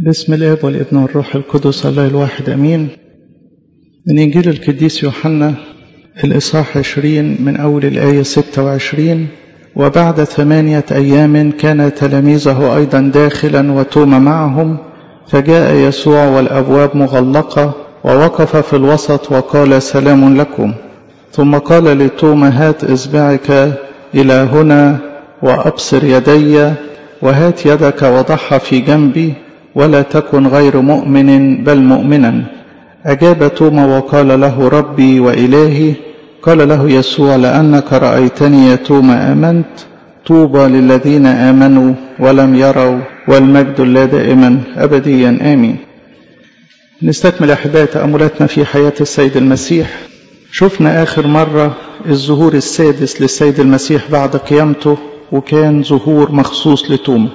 باسم الاب والابن والروح القدس الله الواحد امين. من انجيل القديس يوحنا الاصحاح 20 من اول الايه 26. وبعد 8 ايام كان تلاميذه ايضا داخلا وتوما معهم، فجاء يسوع والابواب مغلقه ووقف في الوسط وقال سلام لكم. ثم قال لتوما هات اصبعك الى هنا وابصر يدي، وهات يدك وضعها في جنبي، ولا تكن غير مؤمن بل مؤمنا. أجاب توما وقال له ربي وإلهي. قال له يسوع لأنك رأيتني يا توما آمنت. طوبى للذين آمنوا ولم يروا، والمجد لله دائما أبديا آمين. نستكمل أحبائي تأملاتنا في حياة السيد المسيح. شفنا آخر مرة الظهور السادس للسيد المسيح بعد قيامته، وكان ظهور مخصوص لتوما،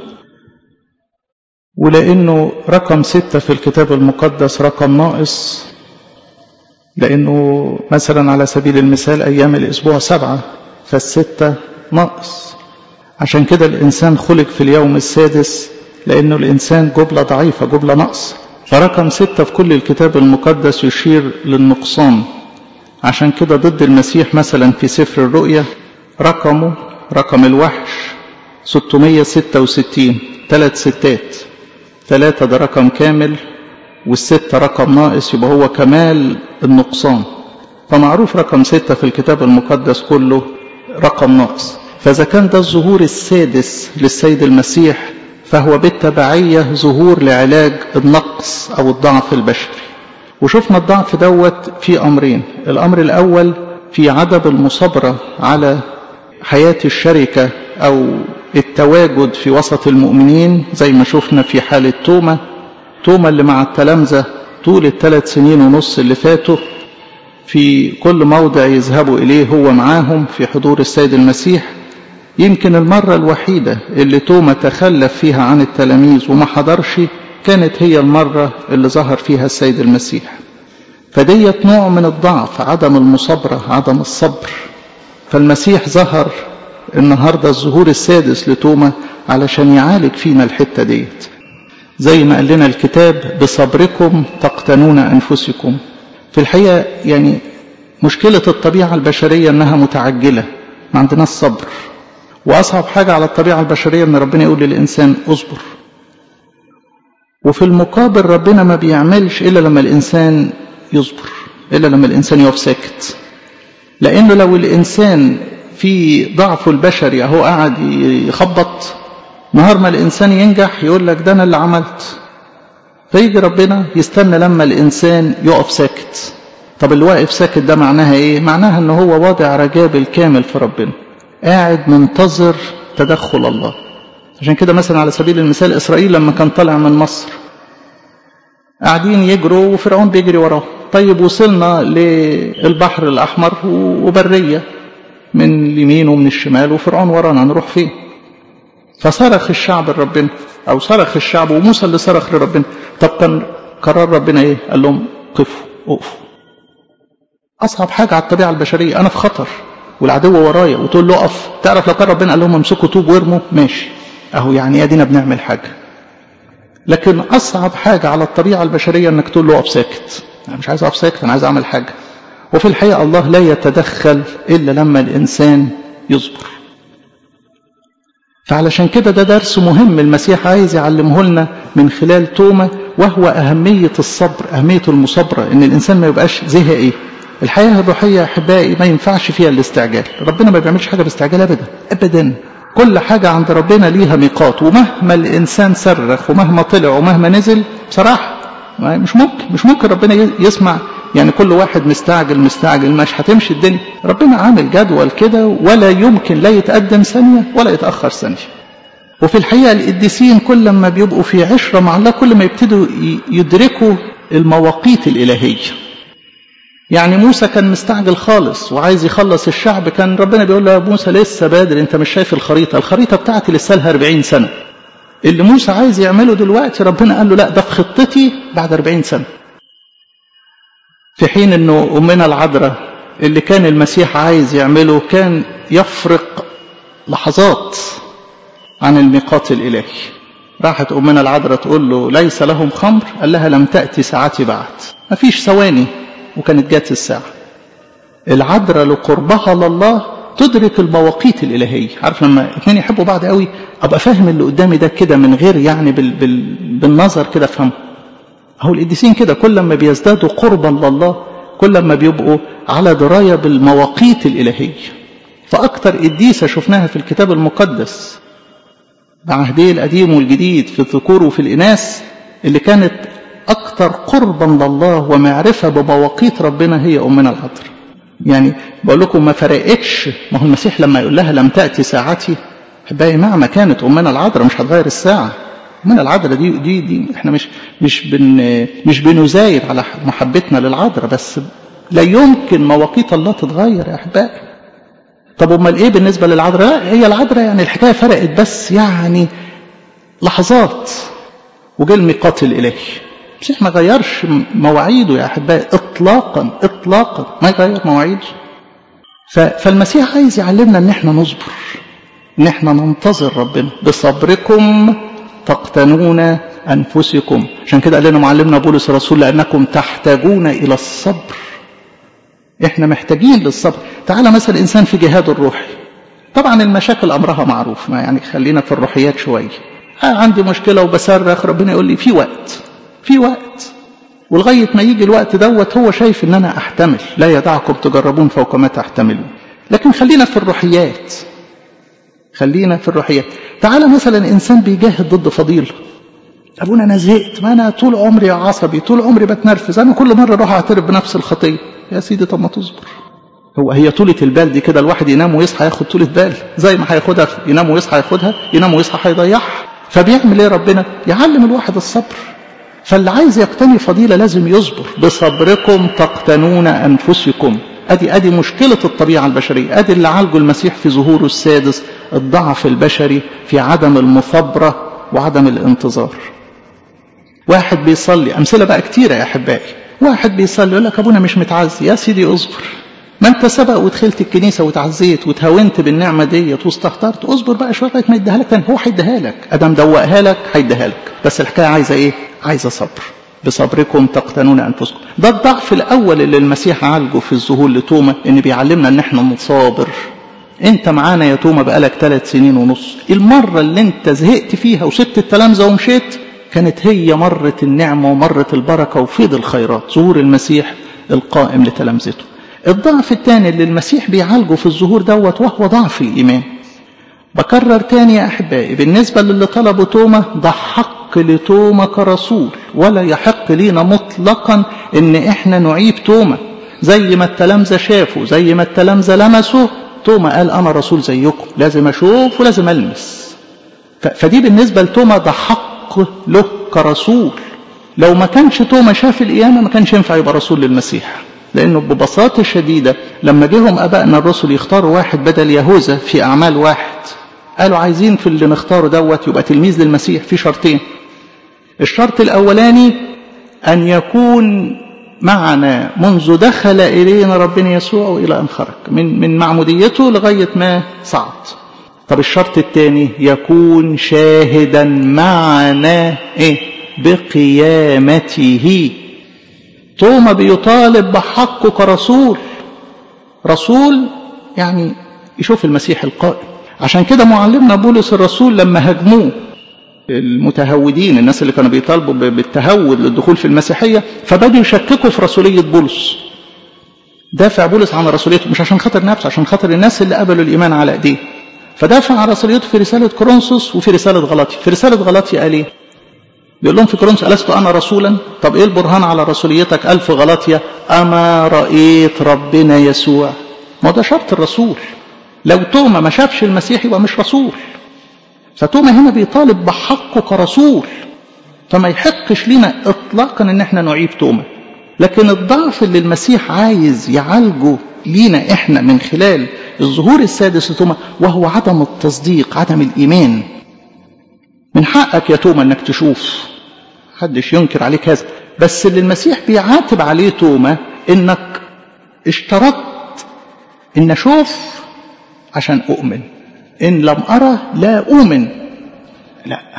ولأنه رقم 6 في الكتاب المقدس رقم ناقص، لأنه مثلا على سبيل المثال أيام الأسبوع 7، فال6 ناقص. عشان كده الإنسان خلق في اليوم السادس، لأنه الإنسان جبلة ضعيفة، جبلة نقص، فرقم 6 في كل الكتاب المقدس يشير للنقصان. عشان كده ضد المسيح مثلا في سفر الرؤيا رقم الوحش 666، 3 ستات، 3 ده رقم كامل وال6 رقم ناقص، يبقى هو كمال النقصان. فمعروف رقم 6 في الكتاب المقدس كله رقم ناقص. فإذا كان ده الظهور السادس للسيد المسيح، فهو بالتبعية ظهور لعلاج النقص أو الضعف البشري. وشفنا الضعف دوت في أمرين. الأمر الأول في عدم المصابرة على حياة الشركة أو التواجد في وسط المؤمنين، زي ما شفنا في حالة توما اللي مع التلامذة طول ال3 سنين ونص اللي فاتوا، في كل موضع يذهبوا إليه هو معاهم في حضور السيد المسيح. يمكن المرة الوحيدة اللي توما تخلف فيها عن التلاميذ وما حضرش كانت هي المرة اللي ظهر فيها السيد المسيح. فديت نوع من الضعف، عدم المصابرة، عدم الصبر. فالمسيح ظهر النهاردة الظهور السادس لتوما علشان يعالج فينا الحتة ديت، زي ما قال لنا الكتاب بصبركم تقتنون أنفسكم. في الحقيقة يعني مشكلة الطبيعة البشرية أنها متعجلة، ما عندناش صبر. وأصعب حاجة على الطبيعة البشرية أن ربنا يقول للإنسان أصبر، وفي المقابل ربنا ما بيعملش إلا لما الإنسان يصبر، إلا لما الإنسان يقف ساكت. لأنه لو الإنسان في ضعفه البشري اهو قاعد يخبط، نهار ما الإنسان ينجح يقول لك ده أنا اللي عملت. فيجي ربنا يستنى لما الإنسان يقف ساكت. طب اللي واقف ساكت ده معناها إيه؟ معناها أنه هو واضع رجاء بالكامل في ربنا، قاعد منتظر تدخل الله. عشان كده مثلا على سبيل المثال إسرائيل لما كان طالع من مصر قاعدين يجروا وفرعون بيجري وراه. طيب وصلنا للبحر الأحمر وبرية من اليمين ومن الشمال وفرعون ورانا، نروح فين؟ فصرخ الشعب لربنا، أو صرخ الشعب وموسى اللي صرخ لربنا. طب كان قرار ربنا إيه؟ قال لهم قفوا، اقفوا. أصعب حاجة على الطبيعة البشرية، أنا في خطر والعدو ورايا وتقول له اقف. تعرف لو كان ربنا قال لهم امسكوا طوب وارموا ماشي، أهو يعني ادينا بنعمل حاجة. لكن أصعب حاجة على الطبيعة البشرية أنك تقول له اقف ساكت. أنا مش عايز اقف ساكت، أنا عايز أعمل حاجة. وفي الحقيقة الله لا يتدخل إلا لما الإنسان يصبر. فعلشان كده ده درس مهم المسيح عايز يعلمه لنا من خلال توما، وهو أهمية الصبر، أهمية المصابرة، إن الإنسان ما يبقاش زهقي. الحياة الروحية أحبائي ما ينفعش فيها الاستعجال. ربنا ما بيعملش حاجة باستعجال أبدا أبدا. كل حاجة عند ربنا ليها ميقات، ومهما الإنسان صرخ ومهما طلع ومهما نزل بصراحة مش ممكن ربنا يسمع. يعني كل واحد مستعجل مش هتمشي الدنيا. ربنا عامل جدول كده، ولا يمكن لا يتقدم ثانية ولا يتأخر ثانية. وفي الحقيقة القديسين كل ما بيبقوا في عشرة مع الله كل ما يبتدوا يدركوا المواقيت الإلهية. يعني موسى كان مستعجل خالص وعايز يخلص الشعب، كان ربنا بيقول له يا موسى لسه بدري، انت مش شايف الخريطة بتاعتي لسه لها 40 سنة. اللي موسى عايز يعمله دلوقتي ربنا قال له لا، ده في خطتي بعد 40 سنة. في حين انه امنا العذراء اللي كان المسيح عايز يعمله كان يفرق لحظات عن الميقات الالهي. راحت أمنا العذراء تقول له ليس لهم خمر، قال لها لم تأتي ساعتي بعد. ما فيش ثواني وكانت جات الساعة. العذراء لقربها لله تدرك المواقيت الإلهية. عارف لما اتنين يحبوا بعض قوي أبقى فاهم اللي قدامي ده كده من غير يعني بالنظر كده فهم. هو القديسين كده كل ما بيزدادوا قربا لله كل ما بيبقوا على دراية بالمواقيت الإلهية. فأكتر قديسة شفناها في الكتاب المقدس بعهديه القديم والجديد في الذكور وفي الإناث اللي كانت أكتر قربا لله ومعرفة بمواقيت ربنا هي أمنا العذراء. يعني بقول لكم ما فرقتش. ما هو المسيح لما يقول لها لم تأتي ساعتي، باقي مهما كانت أمنا العذراء مش هتغير الساعة. أمنا العذراء دي احنا مش بنزايد على محبتنا للعذراء، بس لا يمكن مواقيت الله تتغير يا أحبائي. طب امال ايه بالنسبه للعذراء؟ هي العذراء يعني الحكايه فرقت بس يعني لحظات وجه الميقات الالهي. المسيح ما غيرش مواعيده يا احبائي اطلاقا ما يغير مواعيده. فالمسيح عايز يعلمنا ان احنا نصبر، ان احنا ننتظر ربنا. بصبركم تقتنون انفسكم. عشان كده قال لنا معلمنا بولس الرسول لانكم تحتاجون الى الصبر. احنا محتاجين للصبر. تعالى مثلا انسان في جهاد الروحي، طبعا المشاكل امرها معروف، ما يعني خلينا في الروحيات شويه. عندي مشكله وبصرخ، ربنا يقول لي في وقت ولغايه ما يجي الوقت دوت هو شايف ان انا احتمل. لا يدعكم تجربون فوق ما تحتملون. لكن خلينا في الروحيات. تعالى مثلا انسان بيجاهد ضد فضيله. ابونا انا زهقت، ما انا طول عمري عصبي، طول عمري بتنرفز، انا كل مره اروح اعترف بنفس الخطيه. يا سيدي طب ما تصبر. هي طولة البال دي كده الواحد ينام ويصحى ياخد طولة بال، زي ما هياخدها ينام ويصحى ياخدها، ينام ويصحى هيضيعها. فبيعمل ايه ربنا؟ يعلم الواحد الصبر. فاللي عايز يقتني فضيلة لازم يصبر. بصبركم تقتنون انفسكم. ادي مشكلة الطبيعة البشرية. ادي اللي عالجه المسيح في ظهوره السادس، الضعف البشري في عدم المثابرة وعدم الانتظار. واحد بيصلي، امثلة بقى كتيرة يا احبائي، واحد بيصلي يقول لك ابونا مش متعزي. يا سيدي اصبر، ما انت سبق ودخلت الكنيسه وتعزيت وتهاونت بالنعمه ديت واستهترت. اصبر بقى شويه لغايه ما يديها لك تاني. هو هيديها لك، ادم دوقها لك هيديها لك، بس الحكايه عايزه ايه؟ عايزه صبر. بصبركم تقتنون انفسكم. ده الضعف الاول اللي المسيح عالجه في الظهور لتوما، ان بيعلمنا ان احنا نصابر. انت معانا يا توما بقالك 3 سنين ونص. المره اللي انت زهقت فيها وسبت التلامذه ومشيت كانت هي مرة النعمة ومرة البركة وفيض الخيرات، ظهور المسيح القائم لتلامذته. الضعف الثاني اللي المسيح بيعالجه في الظهور دوت وهو ضعف الإيمان. بكرر تاني يا أحبائي، بالنسبة للي طلبوا توما، ده حق لتوما كرسول، ولا يحق لينا مطلقا ان احنا نعيب توما. زي ما التلامذة شافوا، زي ما التلامذة لمسوا، توما قال انا رسول زيكم، لازم اشوف ولازم المس. فدي بالنسبة لتوما ده حق له كرسول. لو ما كانش توما شاف القيامة ما كانش ينفع يبقى رسول للمسيح. لأنه ببساطة شديدة لما جيهم أبائنا الرسل يختاروا واحد بدل يهوذا في أعمال 1، قالوا عايزين في اللي نختاره دوت يبقى تلميذ للمسيح في شرطين. الشرط الأولاني أن يكون معنا منذ دخل إلينا ربنا يسوع وإلى أن خرج من معموديته لغاية ما صعد. طب الشرط الثاني يكون شاهدا معنا بقيامته. توما بيطالب بحقه كرسول. رسول يعني يشوف المسيح القائم. عشان كده معلمنا بولس الرسول لما هاجموه المتهودين، الناس اللي كانوا بيطالبوا بالتهود للدخول في المسيحية، فبدوا يشككوا في رسولية بولس. دافع بولس عن رسوليته مش عشان خاطر نفسه، عشان خاطر الناس اللي قبلوا الإيمان على ايديه. فدافع عن رسوليته في رسالة كورنثوس وفي رسالة غلاطيا. في رسالة غلاطيا قال ايه؟ بيقول لهم في كورنثوس ألست أنا رسولا؟ طب إيه البرهان على رسوليتك؟ قال في غلاطيا أما رأيت ربنا يسوع. ما ده شرط الرسول. لو توما ما شافش المسيح يبقى مش رسول. فتوما هنا بيطالب بحقه كرسول، فما يحقش لنا إطلاقا إن احنا نعيب توما. لكن الضعف اللي المسيح عايز يعالجه لينا احنا من خلال الظهور السادس لتوما وهو عدم التصديق، عدم الإيمان. من حقك يا توما انك تشوف، محدش ينكر عليك هذا، بس اللي المسيح بيعاتب عليه توما انك اشترطت ان اشوف عشان اؤمن، ان لم ارى لا اؤمن. لا،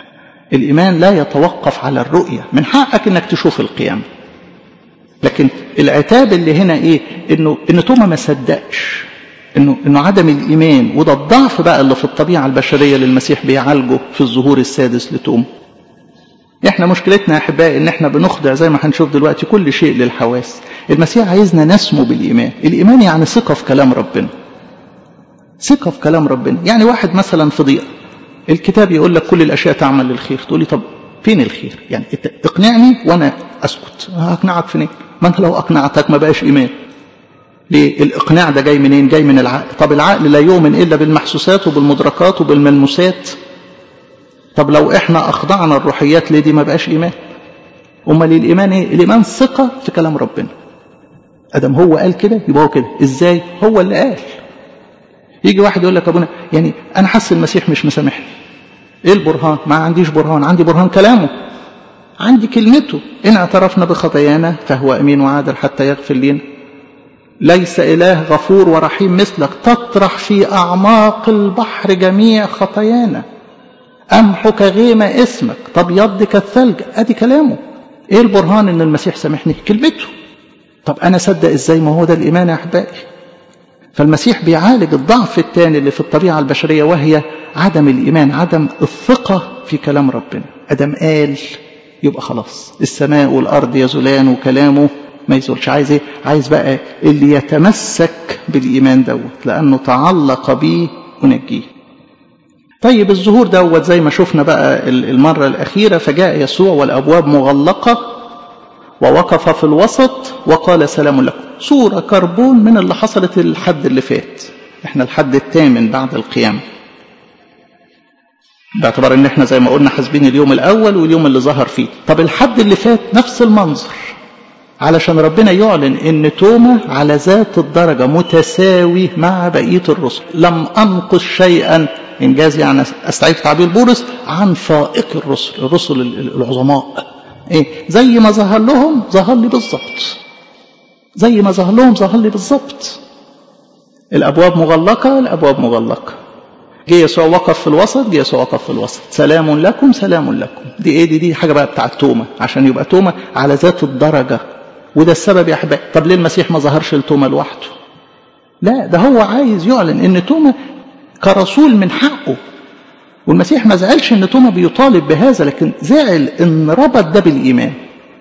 الإيمان لا يتوقف على الرؤية، من حقك إنك تشوف القيامة. لكن العتاب اللي هنا إيه؟ إنه توما ما صدقش، إنه عدم الإيمان، وده الضعف بقى اللي في الطبيعة البشرية اللي المسيح بيعالجه في الظهور السادس لتوما. إحنا مشكلتنا يا أحبائي إن إحنا بنخضع زي ما هنشوف دلوقتي كل شيء للحواس. المسيح عايزنا نسمو بالإيمان. الإيمان يعني ثقة في كلام ربنا، ثقة في كلام ربنا. يعني واحد مثلا في ضيقة، الكتاب يقول لك كل الأشياء تعمل للخير، تقول لي طب فين الخير؟ يعني اقنعني وأنا أسكت. هقنعك فين؟ ما أنت لو أقنعتك ما بقاش إيمان. ليه؟ الإقناع ده جاي منين؟ جاي من العقل. طب العقل لا يؤمن إلا بالمحسوسات وبالمدركات وبالملموسات. طب لو إحنا أخضعنا الروحيات ليه دي ما بقاش إيمان؟ أمال الإيمان إيه؟ الإيمان ثقة في كلام ربنا. أدم هو قال كده يبقى هو كده. إزاي؟ هو اللي قال. يجي واحد يقول لك أبونا يعني أنا حاسس المسيح مش مسامحني. إيه البرهان؟ ما عنديش برهان، عندي برهان كلامه، عندي كلمته. إن اعترفنا بخطايانا فهو أمين وعادل حتى يغفر لنا. ليس إله غفور ورحيم مثلك، تطرح في أعماق البحر جميع خطايانا، أمحو كغيمة اسمك، تبيض كالثلج. أدي كلامه. إيه البرهان إن المسيح سامحني؟ كلمته. طب أنا صدق إزاي؟ ما هو ده الإيمان يا أحبائي. فالمسيح بيعالج الضعف الثاني اللي في الطبيعة البشرية، وهي عدم الإيمان، عدم الثقة في كلام ربنا. أدم قال يبقى خلاص، السماء والأرض يزولان وكلامه ما يزولش. عايز إيه؟ عايز بقى اللي يتمسك بالإيمان دوت، لأنه تعلق بيه ونجيه. طيب الظهور دوت زي ما شفنا بقى المرة الأخيرة، فجاء يسوع والأبواب مغلقة ووقف في الوسط وقال سلام لكم. صورة كربون من اللي حصلت الحد اللي فات. احنا الحد الثامن بعد القيامة، باعتبار ان احنا زي ما قلنا حاسبين اليوم الاول واليوم اللي ظهر فيه. طب الحد اللي فات نفس المنظر، علشان ربنا يعلن ان توما على ذات الدرجة متساوي مع بقية الرسل. لم انقص شيئا، انجاز يعني استعيد تعبير بولس، عن فائق الرسل العظماء. ايه؟ زي ما ظهر لهم ظهر لي بالظبط، زي ما ظهر لهم ظهر لي بالظبط. الابواب مغلقة، الابواب مغلقة. جه يسوع وقف في الوسط، جه يسوع وقف في الوسط. سلام لكم سلام لكم. دي ايه؟ دي حاجة بقى بتاعت توما، عشان يبقى توما على ذات الدرجة. وده السبب يا احبائي. طب ليه المسيح ما ظهرش لتوما لوحده؟ لا، ده هو عايز يعلن ان توما كرسول من حقه. والمسيح ما زعلش ان توما بيطالب بهذا، لكن زعل ان ربط ده بالايمان.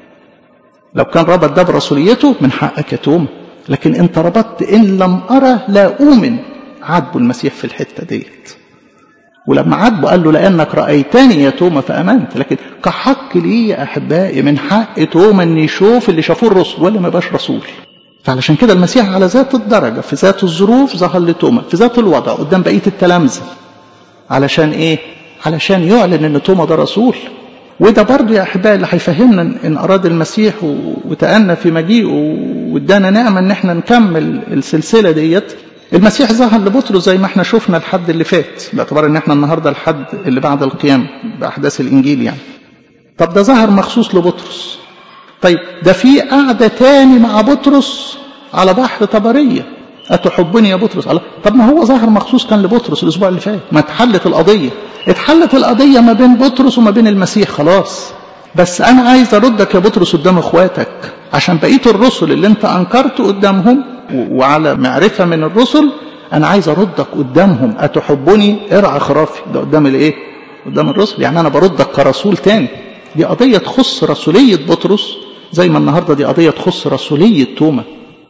لو كان ربط ده برسوليته من حقك يا توما، لكن انت ربطت ان لم ارى لا اؤمن. عاتبه المسيح في الحته ديت، ولما عاتبه قال له لانك رايتني يا توما فامنت. لكن كحق لي يا احبائي، من حق توما ان يشوف اللي شافوه الرسل ولا ما يبقاش رسول. فعلشان كده المسيح على ذات الدرجه، في ذات الظروف ظهر لتوما، في ذات الوضع قدام بقيه التلامذه. علشان ايه؟ علشان يعلن ان توما ده رسول. وده برضو يا احبائي اللي هيفهمنا ان اراد المسيح وتأنى في مجيئه وادانا نعمه ان احنا نكمل السلسله ديت. المسيح ظهر لبطرس زي ما احنا شفنا الحد اللي فات، باعتبار ان احنا النهارده الحد اللي بعد القيامه باحداث الانجيل يعني. طب ده ظهر مخصوص لبطرس. طيب ده في قعده تاني مع بطرس على بحر طبريه. أتحبني يا بطرس؟ الله. طب ما هو ظهر مخصوص كان لبطرس الأسبوع اللي فات. ما اتحلت القضية، اتحلت القضية ما بين بطرس وما بين المسيح خلاص. بس أنا عايز أردك يا بطرس قدام إخواتك، عشان بقية الرسل اللي أنت أنكرت قدامهم وعلى معرفة من الرسل أنا عايز أردك قدامهم. أتحبني؟ ارعى خرافي. ده قدام الإيه؟ قدام الرسل. يعني أنا بردك كرسول تاني. دي قضية تخص رسولية بطرس، زي ما النهاردة دي قضية تخص رسولية توما.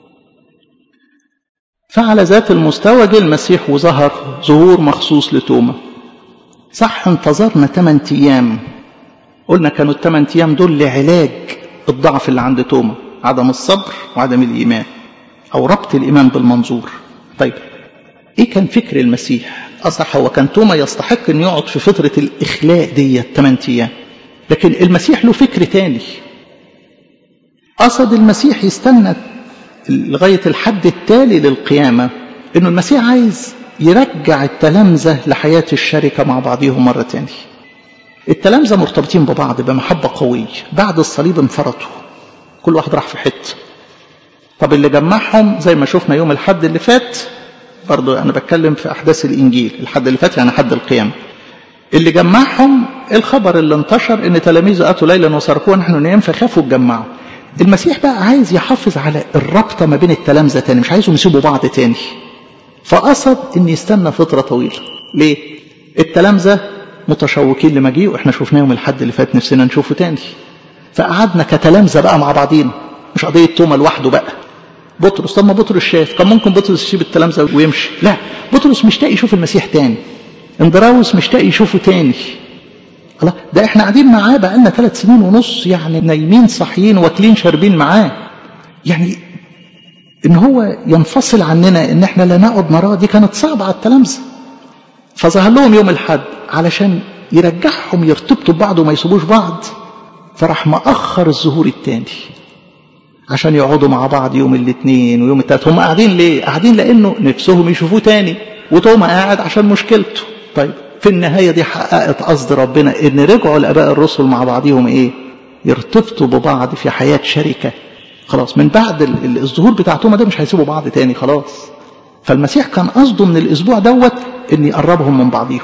فعلى ذات المستوى جه المسيح وظهر ظهور مخصوص لتوما. صح انتظرنا 8 أيام، قلنا كانوا 8 أيام دول لعلاج الضعف اللي عند توما، عدم الصبر وعدم الإيمان، أو ربط الإيمان بالمنظور. طيب إيه كان فكر المسيح؟ أصح هو كان توما يستحق أن يقعد في فترة الإخلاء دي 8 أيام، لكن المسيح له فكر تاني. قصد المسيح يستنى لغاية الحد التالي للقيامة، إنه المسيح عايز يرجع التلامذة لحياة الشركة مع بعضهم مرة تانية. التلامذة مرتبطين ببعض بمحبة قوية، بعد الصليب انفرطوا، كل واحد راح في حتة. طب اللي جمعهم زي ما شفنا يوم الحد اللي فات، برضو أنا بتكلم في أحداث الإنجيل، الحد اللي فات يعني حد القيامة. اللي جمعهم الخبر اللي انتشر ان تلاميذه اتوا ليلا وسرقوه ونحن نيام فخافوا اتجمعوا. المسيح بقى عايز يحافظ على الرابطه ما بين التلامذه تاني، مش عايزهم يسيبوا بعض تاني، فقصد ان يستنى فتره طويله. ليه؟ التلامذه متشوقين لمجيئه، احنا شفناهم الحد اللي فات نفسنا نشوفه تاني، فقعدنا كتلامذه بقى مع بعضينا، مش قضيه توما لوحده بقى. بطرس، طب ما بطرس شاف، كان ممكن بطرس يسيب التلامذه ويمشي، لا، بطرس مشتاق يشوف المسيح تاني، اندراوس مشتاق يشوفه تاني. الله، ده احنا قاعدين معاه بقالنا 3 سنين ونص، يعني نايمين صاحيين واكلين شاربين معاه، يعني ان هو ينفصل عننا، ان احنا لا نقعد مراه، دي كانت صعبه على التلامذه. فظهر لهم يوم الحد علشان يرجعهم يرتبطوا ببعض وما يسيبوش بعض، فراح مأخر الظهور التاني عشان يقعدوا مع بعض يوم الاثنين ويوم الثلاث. هم قاعدين ليه؟ قاعدين لانه نفسهم يشوفوه تاني، وتوما قاعد عشان مشكلته. طيب في النهايه دي حققت قصد ربنا، ان رجعوا الاباء الرسل مع بعضهم ايه؟ يرتبطوا ببعض في حياه شركه. خلاص من بعد الظهور بتاع توما ده مش هيسيبوا بعض تاني خلاص. فالمسيح كان قصده من الاسبوع دوت ان يقربهم من بعضهم.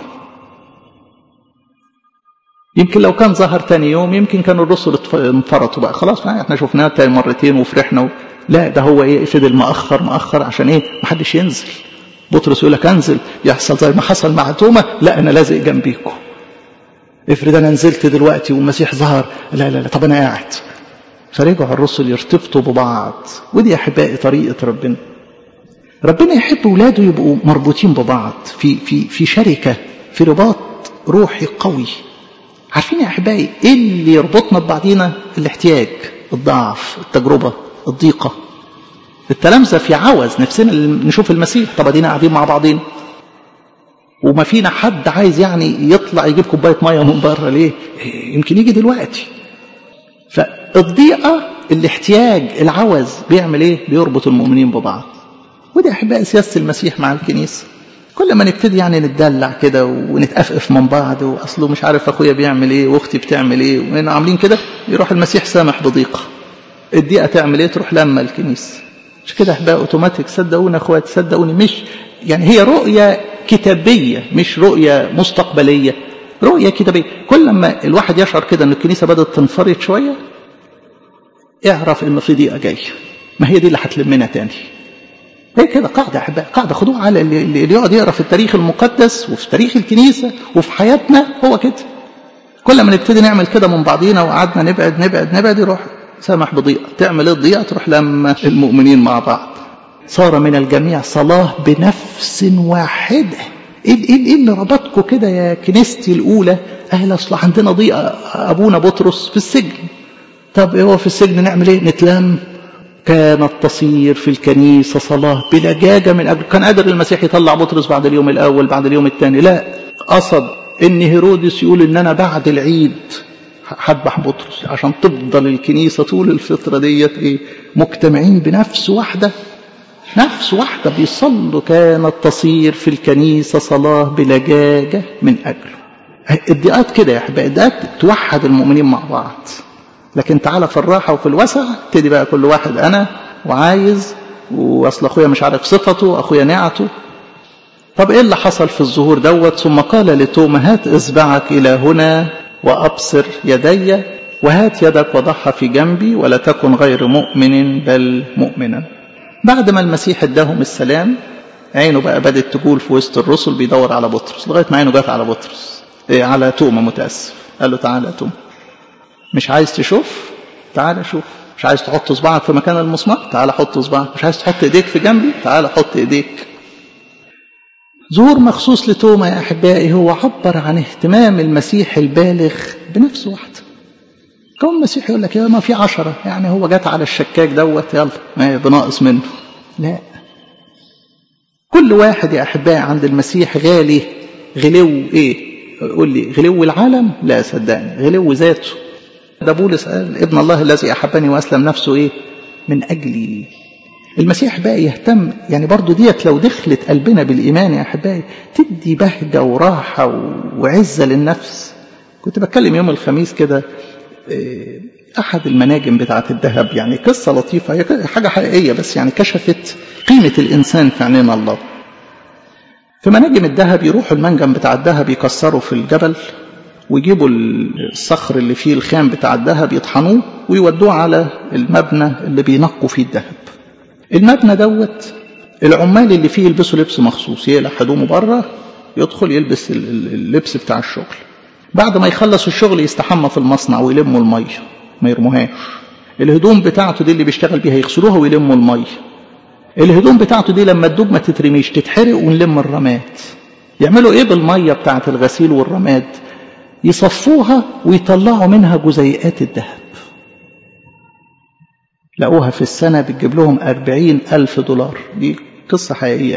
يمكن لو كان ظهر تاني يوم يمكن كانوا الرسل انفرطوا بقى، خلاص احنا شفناه تاني مرتين وفرحنا لا، ده هو ايه؟ فضل مأخر عشان ايه؟ محدش ينزل. بطرس يقول لك انزل يحصل زي ما حصل مع توما، لا انا لازق جنبيكم. افرض انا نزلت دلوقتي والمسيح ظهر، لا طب انا قاعد. فرجعوا الرسل يرتبطوا ببعض. ودي يا احبائي طريقه ربنا. ربنا يحب اولاده يبقوا مربوطين ببعض في شركه، في رباط روحي قوي. عارفين يا احبائي ايه اللي يربطنا ببعضينا؟ الاحتياج، الضعف، التجربه، الضيقه. التلامذه في عوز نفسنا نشوف المسيح، طب ادينا قاعدين مع بعضين وما فينا حد عايز يعني يطلع يجيب كوبايه ميه من بره، ليه؟ يمكن يجي دلوقتي. فالضيقه، الاحتياج، العوز بيعمل ايه؟ بيربط المؤمنين ببعض. ودي احبائي سياسه المسيح مع الكنيسه. كل ما نبتدي يعني نتدلع كده ونتأفف من بعض، واصله مش عارف اخويا بيعمل ايه واختي بتعمل ايه وين عاملين كده، يروح المسيح سامح بضيقه. الضيقه تعمل ايه؟ تروح لما الكنيسه. مش كده احبائي اوتوماتيك؟ صدقوني اخواتي، صدقوني، مش يعني هي رؤيه كتابيه، مش رؤيه مستقبليه، رؤيه كتابيه. كل ما الواحد يشعر كده ان الكنيسه بدات تنفرد شويه، اعرف ان في ضيقه جايه. ما هي دي اللي هتلمنا تاني. هي كده قاعدة أحبائي، قاعدة خدوها على اللي يقعد يقرأ في التاريخ المقدس وفي تاريخ الكنيسة وفي حياتنا. هو كده كل ما نبتدي نعمل كده من بعضينا وقعدنا نبعد يروح سامح بضيقة. تعمل ايه الضيقة؟ تروح لما المؤمنين مع بعض. صار من الجميع صلاة بنفس واحدة. ايه اللي ربطكم كده يا كنيستي الأولى؟ أصل عندنا ضيقة، أبونا بطرس في السجن. طب هو في السجن نعمل ايه؟ نتلم. كانت تصير في الكنيسة صلاة بلجاجة من أجل. كان قادر المسيح يطلع بطرس بعد اليوم الأول، بعد اليوم الثاني، لا، قصد إن هيرودس يقول إن أنا بعد العيد هذبح بطرس عشان تفضل الكنيسة طول الفترة ديت إيه؟ مجتمعين بنفس واحدة، نفس واحدة بيصلوا. كانت تصير في الكنيسة صلاة بلجاجة من أجله. الضيقات كده يا أحبائي، الضيقات توحد المؤمنين مع بعض. لكن تعالى في الراحة وفي الوسع ابتدي بقى كل واحد أنا وعايز، وأصل أخويا مش عارف صفته، أخويا نعته. طب إيه اللي حصل في الظهور دوت؟ ثم قال لتوما هات إصبعك إلى هنا وأبصر يدي، وهات يدك وضعها في جنبي، ولا تكن غير مؤمن بل مؤمنا. بعد ما المسيح اداهم السلام، عينه بقى بدأت تقول في وسط الرسل بيدور على بطرس، لغاية ما عينه جات على بطرس، على توما، متأسف. قال له تعالى يا توما، مش عايز تشوف؟ تعالى شوف. مش عايز تحط صباعك في مكان المسمار؟ تعالى حط صباعك. مش عايز تحط ايديك في جنبي؟ تعالى حط ايديك. ظهور مخصوص لتوما يا احبائي هو عبر عن اهتمام المسيح البالغ بنفس واحده. كون المسيح يقول لك يا ما في 10، يعني هو جات على الشكاك دوت، يلا ما بناقص منه. لا، كل واحد يا احبائي عند المسيح غالي. غلو ايه؟ قول لي غلو العالم؟ لا صدقني، غلو ذاته. ده بولس قال ابن الله الذي أحبني وأسلم نفسه إيه؟ من أجلي. المسيح بقى يهتم، يعني برضو ديت لو دخلت قلبنا بالإيمان يا أحبائي تدي بهجة وراحة وعزة للنفس. كنت بتكلم يوم الخميس كده أحد المناجم بتاعة الذهب، يعني قصة لطيفة، هي حاجة حقيقية بس يعني كشفت قيمة الإنسان في عينين الله. في مناجم الذهب يروحوا المنجم بتاع الذهب يكسروا في الجبل ويجيبوا الصخر اللي فيه الخام بتاع الذهب يطحنوه ويودوه على المبنى اللي بينقوا فيه الذهب. المبنى دوت العمال اللي فيه يلبسوا لبس مخصوص، يقلع هدومه بره، يدخل يلبس اللبس بتاع الشغل. بعد ما يخلص الشغل يستحمى في المصنع ويلموا الميه، ما يرموهاش. الهدوم بتاعته دي اللي بيشتغل بيها يغسلوها ويلموا الميه. الهدوم بتاعته دي لما تدوب ما تترميش، تتحرق ونلم الرماد. يعملوا ايه بالميه بتاعه الغسيل والرماد؟ يصفوها ويطلعوا منها جزيئات الذهب. لقوها في السنة بتجيب لهم 40,000 دولار. دي قصة حقيقية.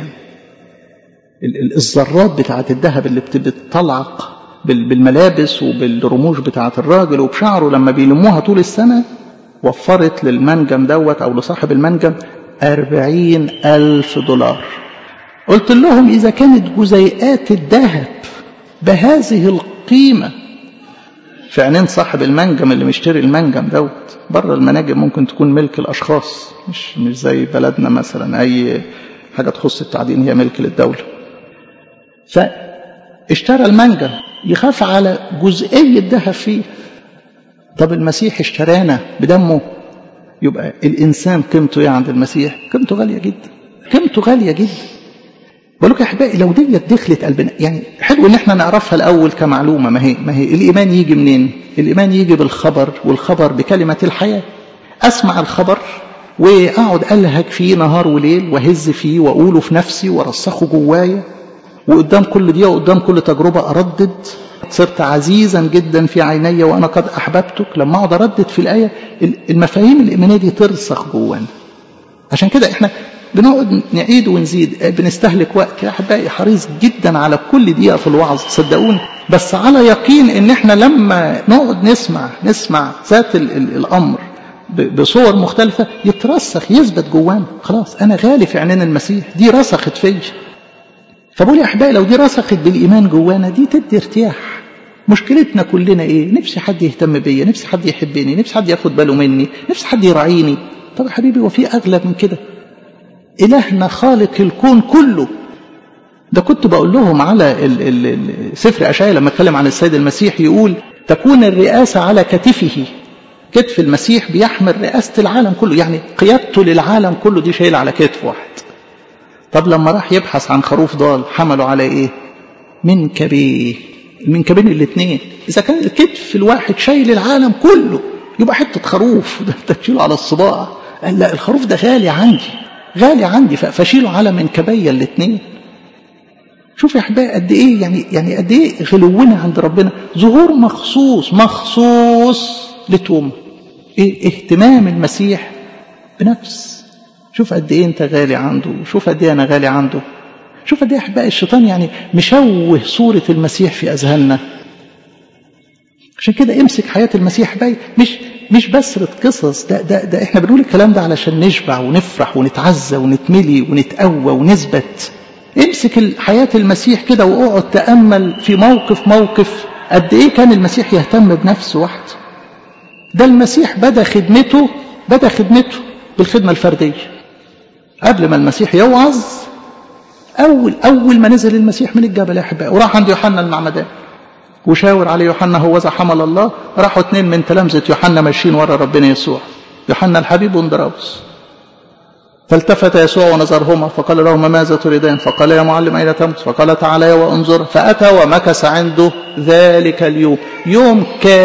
الذرات بتاعة الذهب اللي بتطلعق بالملابس وبالرموش بتاعة الراجل وبشعره لما بيلموها طول السنة وفرت للمنجم دوت أو لصاحب المنجم 40,000 دولار. قلت لهم إذا كانت جزيئات الذهب بهذه القيمة في عينين صاحب المنجم اللي مشتري المنجم دوت، بره المناجم ممكن تكون ملك الأشخاص، مش زي بلدنا مثلا أي حاجة تخص التعدين هي ملك للدولة. فاشترى المنجم يخاف على جزئية الذهب فيه. طب المسيح اشترانا بدمه، يبقى الإنسان قيمته ايه عند المسيح؟ قيمته غالية جدا، قيمته غالية جدا. بقولك يا احبائي لو ديت دخلت قلبنا، يعني حلو ان احنا نعرفها الاول كمعلومه. ما هي الايمان يجي منين؟ الايمان يجي بالخبر، والخبر بكلمه الحياه. اسمع الخبر واقعد الهج فيه نهار وليل واهز فيه واقوله في نفسي وارسخه جوايا، وقدام كل دقيقه وقدام كل تجربه اردد. صرت عزيزا جدا في عيني وانا قد احببتك. لما اقعد اردد في الايه المفاهيم الايمانيه دي ترسخ جوانا. عشان كده احنا بنقعد نعيد ونزيد، بنستهلك وقت يا احبائي حريص جدا على كل دقيقه في الوعظ صدقوني، بس على يقين ان احنا لما نقعد نسمع ذات الامر بصور مختلفه يترسخ يثبت جوانا. خلاص انا غالي في عينين المسيح، دي رسخت فيا. فبقول يا احبائي لو دي رسخت بالايمان جوانا دي تدي ارتياح. مشكلتنا كلنا ايه؟ نفسي حد يهتم بيا، نفسي حد يحبني، نفسي حد ياخد باله مني، نفسي حد يراعيني. طب يا حبيبي وفي اغلى من كده؟ إلهنا خالق الكون كله. ده كنت بقول لهم على سفر أشعياء لما اتكلم عن السيد المسيح يقول تكون الرئاسة على كتفه. كتف المسيح بيحمل رئاسة العالم كله، يعني قيادته للعالم كله دي شايل على كتف واحد. طب لما راح يبحث عن خروف ضال حمله على ايه؟ منكبيه. المنكبين الاثنين. إذا كان الكتف الواحد شايل العالم كله يبقى حتة خروف ده تشيله على الصباع. قال لا الخروف ده غالي عندي فشيله على منكبي الاثنين. شوف يا احبائي قد ايه يعني قد ايه غلونا عند ربنا. ظهور مخصوص لتوما. ايه اهتمام المسيح بنفس. شوف قد ايه انت غالي عنده، شوف قد ايه انا غالي عنده. شوف قد ايه يا احبائي الشيطان يعني مشوه صورة المسيح في اذهاننا. عشان كده امسك حياة المسيح باي مش بسرة قصص. ده احنا بنقول الكلام ده علشان نشبع ونفرح ونتعزى ونتملي ونتقوى ونثبت. امسك حياة المسيح كده واقعد تأمل في موقف قد ايه كان المسيح يهتم بنفسه وحده. ده المسيح بدأ خدمته بالخدمة الفردية. قبل ما المسيح يوعظ أول ما نزل المسيح من الجبل يا أحبائي وراح عند يوحنا المعمدان وشاور عليه يوحنا هو ذا حمل الله. راحوا 2 من تلامذة يوحنا ماشيين ورا ربنا يسوع، يوحنا الحبيب واندراوس. فالتفت يسوع ونظرهما فقال لهما ماذا تريدان؟ فقال يا معلم أين تمكث؟ فقال تعالى وانظر. فأتى ومكث عنده ذلك اليوم. يوم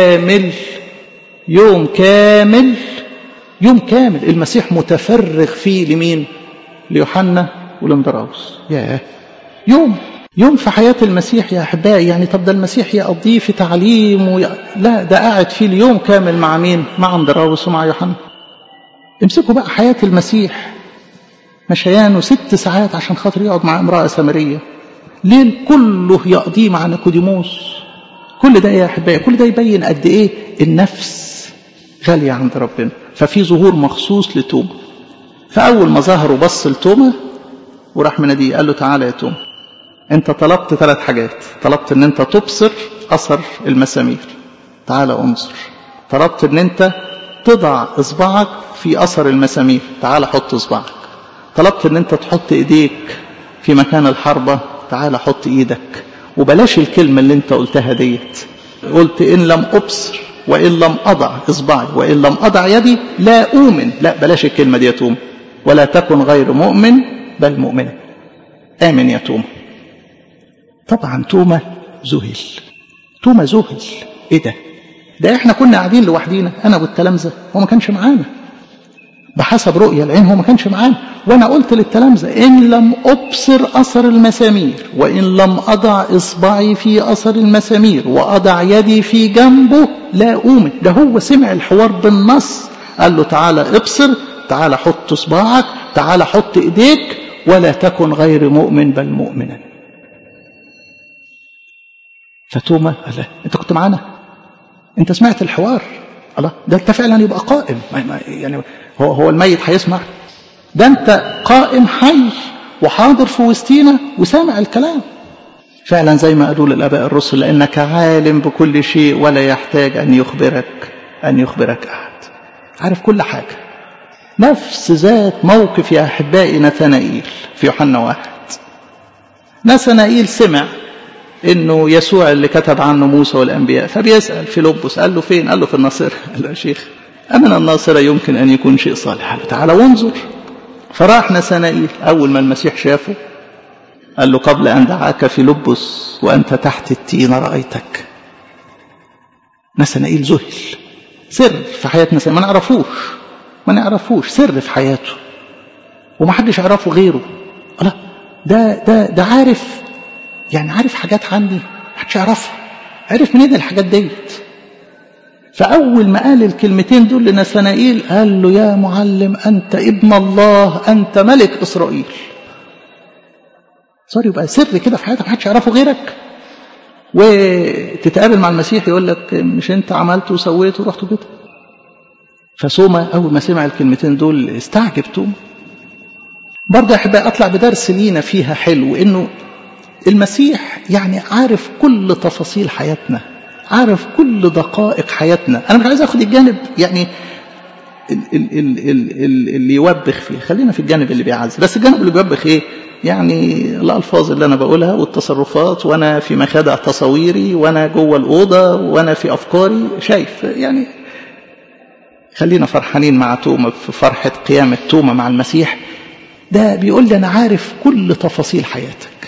كامل المسيح متفرغ فيه لمين؟ ليوحنا ولندراوس. يوم في حياة المسيح يا أحبائي. يعني طب ده المسيح يقضيه في تعليم لا ده قاعد فيه اليوم كامل مع مين؟ مع اندراوس ومع يوحنا. امسكوا بقى حياة المسيح. مشيانه 6 ساعات عشان خاطر يقعد مع امرأة سامرية. ليل كله يقضيه مع نيقوديموس. كل ده يا أحبائي كل ده يبين قد إيه النفس غالية عند ربنا. ففي ظهور مخصوص لتوما. فأول ما ظهر وبص لتوما وراح مناديه قال له تعالى يا توما، انت طلبت 3 حاجات. طلبت ان انت تبصر اثر المسامير، تعالى انظر. طلبت ان انت تضع اصبعك في اثر المسامير، تعالى حط اصبعك. طلبت ان انت تحط ايديك في مكان الحربة، تعالى حط ايدك. وبلاش الكلمة اللي انت قلتها ديت، قلت ان لم ابصر وان لم اضع اصبعي وان لم اضع يدي لا اؤمن. لا بلاش الكلمة دي يا توما، ولا تكن غير مؤمن بل مؤمنا. امن يا توما. طبعا توما ذهل. توما ذهل. ايه ده احنا كنا قاعدين لوحدينا انا والتلامذة، هو ما كانش معانا بحسب رؤية العين، هو ما كانش معانا. وانا قلت للتلامذة ان لم ابصر اثر المسامير وان لم اضع اصبعي في اثر المسامير واضع يدي في جنبه لا اؤمن. ده هو سمع الحوار بالنص، قال له تعالى ابصر، تعالى حط اصبعك، تعالى حط ايديك، ولا تكن غير مؤمن بل مؤمنا. فتوما قال له انت كنت معانا، انت سمعت الحوار. الله، ده انت فعلا يبقى قائم. يعني هو الميت هيسمع؟ ده انت قائم حي وحاضر في وسطينا وسامع الكلام. فعلا زي ما قالوا للآباء الرسل، لأنك عالم بكل شيء ولا يحتاج أن يخبرك أحد. عارف كل حاجة. نفس ذات موقف يا أحبائي نثنائيل في يوحنا 1. نثنائيل سمع إنه يسوع اللي كتب عنه موسى والأنبياء، فبيسأل فيلبس، قال له فين؟ قال له في الناصرة. قال له يا شيخ أمن الناصرة يمكن أن يكون شيء صالح. قال له تعالى وانظر. فراح نثنائيل، أول ما المسيح شافه قال له قبل أن دعاك فيلبس وأنت تحت التين رأيتك. نثنائيل ذهل. سر في حياة نثنائيل ما نعرفوش سر في حياته وما حدش يعرفه غيره. الله، ده عارف، يعني عارف حاجات عني ما حدش يعرفها. عرف منين الحاجات ديت؟ فأول ما قال الكلمتين دول لنثنائيل قال له يا معلم أنت ابن الله، أنت ملك إسرائيل. صار يبقى سر كده في حياتك محدش يعرفه غيرك، وتتقابل مع المسيح يقول لك مش أنت عملت وسويت ورحت كده. فسوما أول ما سمع الكلمتين دول استعجب توما. برضه أحبائي أطلع بدرس لينا فيها حلو، إنه المسيح يعني عارف كل تفاصيل حياتنا، عارف كل دقائق حياتنا. أنا مش عايز أخد الجانب يعني اللي يوبخ فيه، خلينا في الجانب اللي بيعز. بس الجانب اللي بيوبخ إيه؟ يعني الألفاظ اللي أنا بقولها والتصرفات، وأنا في مخادع تصويري، وأنا جوه الأوضة، وأنا في أفكاري شايف. يعني خلينا فرحانين مع توما في فرحة قيامة توما مع المسيح. ده بيقول لي أنا عارف كل تفاصيل حياتك.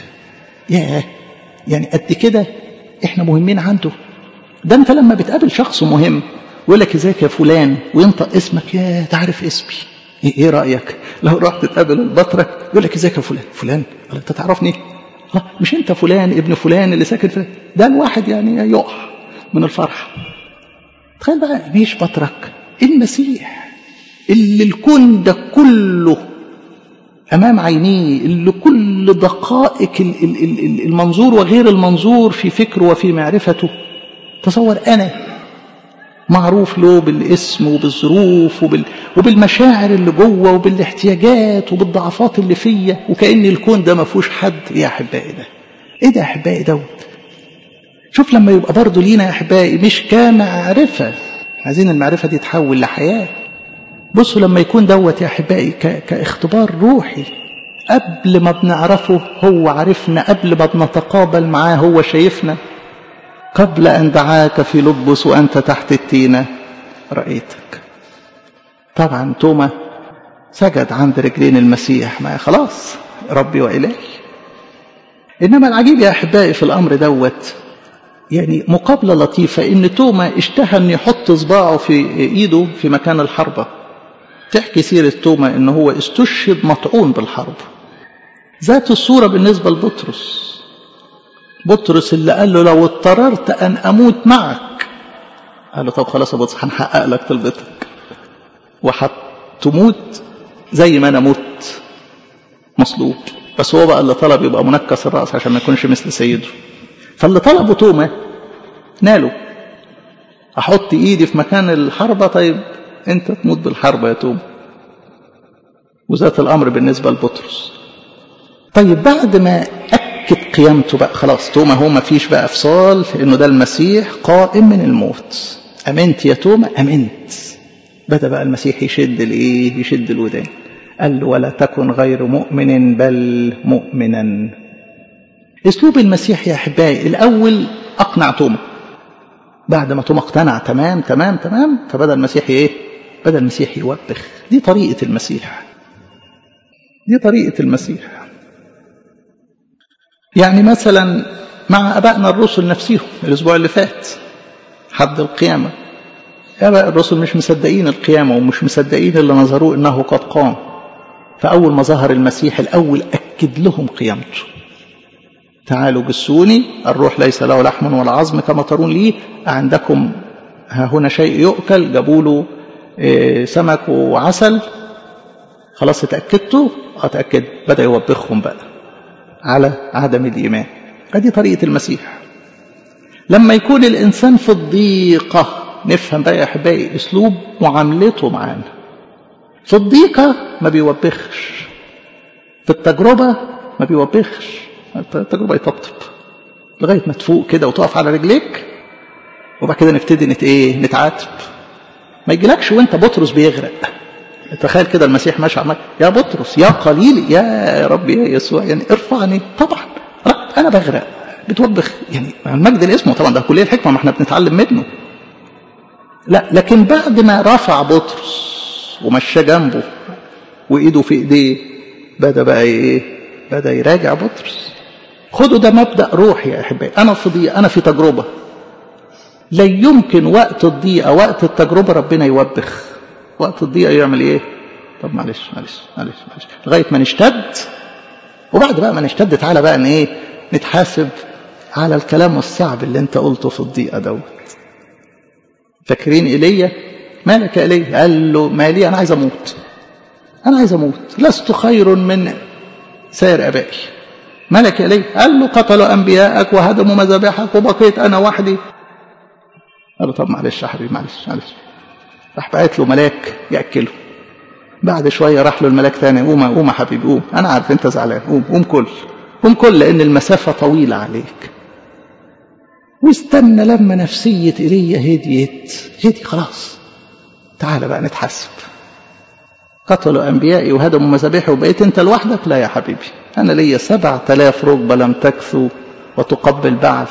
يعني قد كده إحنا مهمين عنده. ده أنت لما بتقابل شخص مهم يقول لك ازيك يا فلان وينطق اسمك، يا تعرف اسمي. ايه رأيك لو رحت تقابل البطرك يقول لك ازيك يا فلان؟ قال انت تعرفني؟ مش انت فلان ابن فلان اللي ساكن فلان؟ ده الواحد يعني يقع من الفرح. تخيل بقى مش بطرك، المسيح اللي الكون ده كله أمام عينيه، اللي كل دقائق المنظور وغير المنظور في فكره وفي معرفته. تصور أنا معروف له بالاسم وبالظروف وبالمشاعر اللي جوه وبالاحتياجات وبالضعفات اللي فيا، وكأن الكون ده ما فيهوش حد. يا أحبائي ده إيه ده يا أحبائي دوت؟ شوف لما يبقى برضو لينا يا أحبائي مش كمعرفة، عايزين المعرفة دي تحول لحياة. بصوا لما يكون دوت يا أحبائي كاختبار روحي، قبل ما بنعرفه هو عرفنا، قبل ما بنتقابل معاه هو شايفنا. قبل أن دعاك فيلبس وأنت تحت التينة رأيتك. طبعا توما سجد عند رجلين المسيح، ما خلاص ربي وإلهي. إنما العجيب يا أحبائي في الأمر دوت، يعني مقابلة لطيفة، إن توما اشتهى أن يحط صباعه في إيده في مكان الحربة. تحكي سيرة توما إنه هو استشهد مطعون بالحرب. ذات الصورة بالنسبة لبطرس. بطرس اللي قال له لو اضطررت أن أموت معك، قال له طب خلاص يا بطرس هنحقق لك طلبتك وهتموت زي ما أنا مت مصلوب. بس هو بقى اللي طلب يبقى منكس الرأس عشان ما يكونش مثل سيده. فاللي طلبه توما ناله. أحط إيدي في مكان الحربة، طيب أنت تموت بالحربة يا توما. وذات الأمر بالنسبة لبطرس. طيب بعد ما أكد قيامته بقى خلاص، توما هو ما فيش بقى افصال إنه ده المسيح قائم من الموت. أمنت يا توما؟ أمنت. بدأ بقى المسيح يشد الودان. قال له ولا تكن غير مؤمن بل مؤمنا. اسلوب المسيح يا احبائي الاول اقنع توما، بعد ما توما اقتنع تمام تمام تمام فبدا المسيح ايه؟ بدا المسيح يوبخ. دي طريقه المسيح، دي طريقه المسيح. يعني مثلا مع ابائنا الرسل نفسهم الاسبوع اللي فات حد القيامه، اباء الرسل مش مصدقين القيامه ومش مصدقين اللي نظروه انه قد قام. فاول ما ظهر المسيح الاول اكد لهم قيامته. تعالوا جسوني، الروح ليس له لحم ولا عظم كما ترون لي، عندكم ها هنا شيء يؤكل، جابوا له سمك وعسل. خلاص اتأكدتوا؟ اتأكد. بدأ يوبخهم بقى على عدم الإيمان. هذه طريقة المسيح. لما يكون الإنسان في الضيقة نفهم بقى يا أحبائي أسلوب معاملته معانا. في الضيقة ما بيوبخش، في التجربة ما بيوبخش. التجربة يطبطب لغاية ما تفوق كده وتقف على رجليك، وبعد كده نبتدي نتعاتب. ما يجيلكش وانت بطرس بيغرق. تخيل كده المسيح ماشي عمال يا بطرس يا قليل يا رب يا يسوع يعني ارفعني. طبعا انا بغرق، بتوبخ يعني المجد الاسمه طبعا، ده كلية الحكمة ما احنا بنتعلم منه. لا لكن بعد ما رفع بطرس ومشى جنبه وايده في ايديه بدا بقى ايه؟ بدا يراجع بطرس. خدوا ده مبدأ روحي يا احبائي. انا في ضيقة، انا في تجربة، لا يمكن وقت الضيقة وقت التجربة ربنا يوبخ. وقت الضيقة يعمل ايه؟ طب معلش لغاية ما نشتد، وبعد بقى ما نشتد تعالى بقى ان ايه؟ نتحاسب على الكلام الصعب اللي انت قلته في الضيقة دوت. فاكرين ايليا؟ مالك يا ايليا؟ قال له مالي، انا عايز اموت، انا عايز اموت، لست خير من سائر ابائي. مالك يا ايليا؟ قال له قتلوا انبياءك وهدموا مذابحك وبقيت انا وحدي. قال له طب معلش يا حبيبي معلش. راح بعت له ملاك ياكله. بعد شويه راح له الملاك ثاني، قوم يا حبيبي قوم، انا عارف انت زعلان، قوم كل لان المسافه طويله عليك. واستنى لما نفسيه ايليا هدي خلاص، تعال بقى نتحاسب. قتلوا انبيائي وهدموا مذابحي وبقيت انت لوحدك؟ لا يا حبيبي، انا ليا 7000 ركبه لم تكثو وتقبل بعل.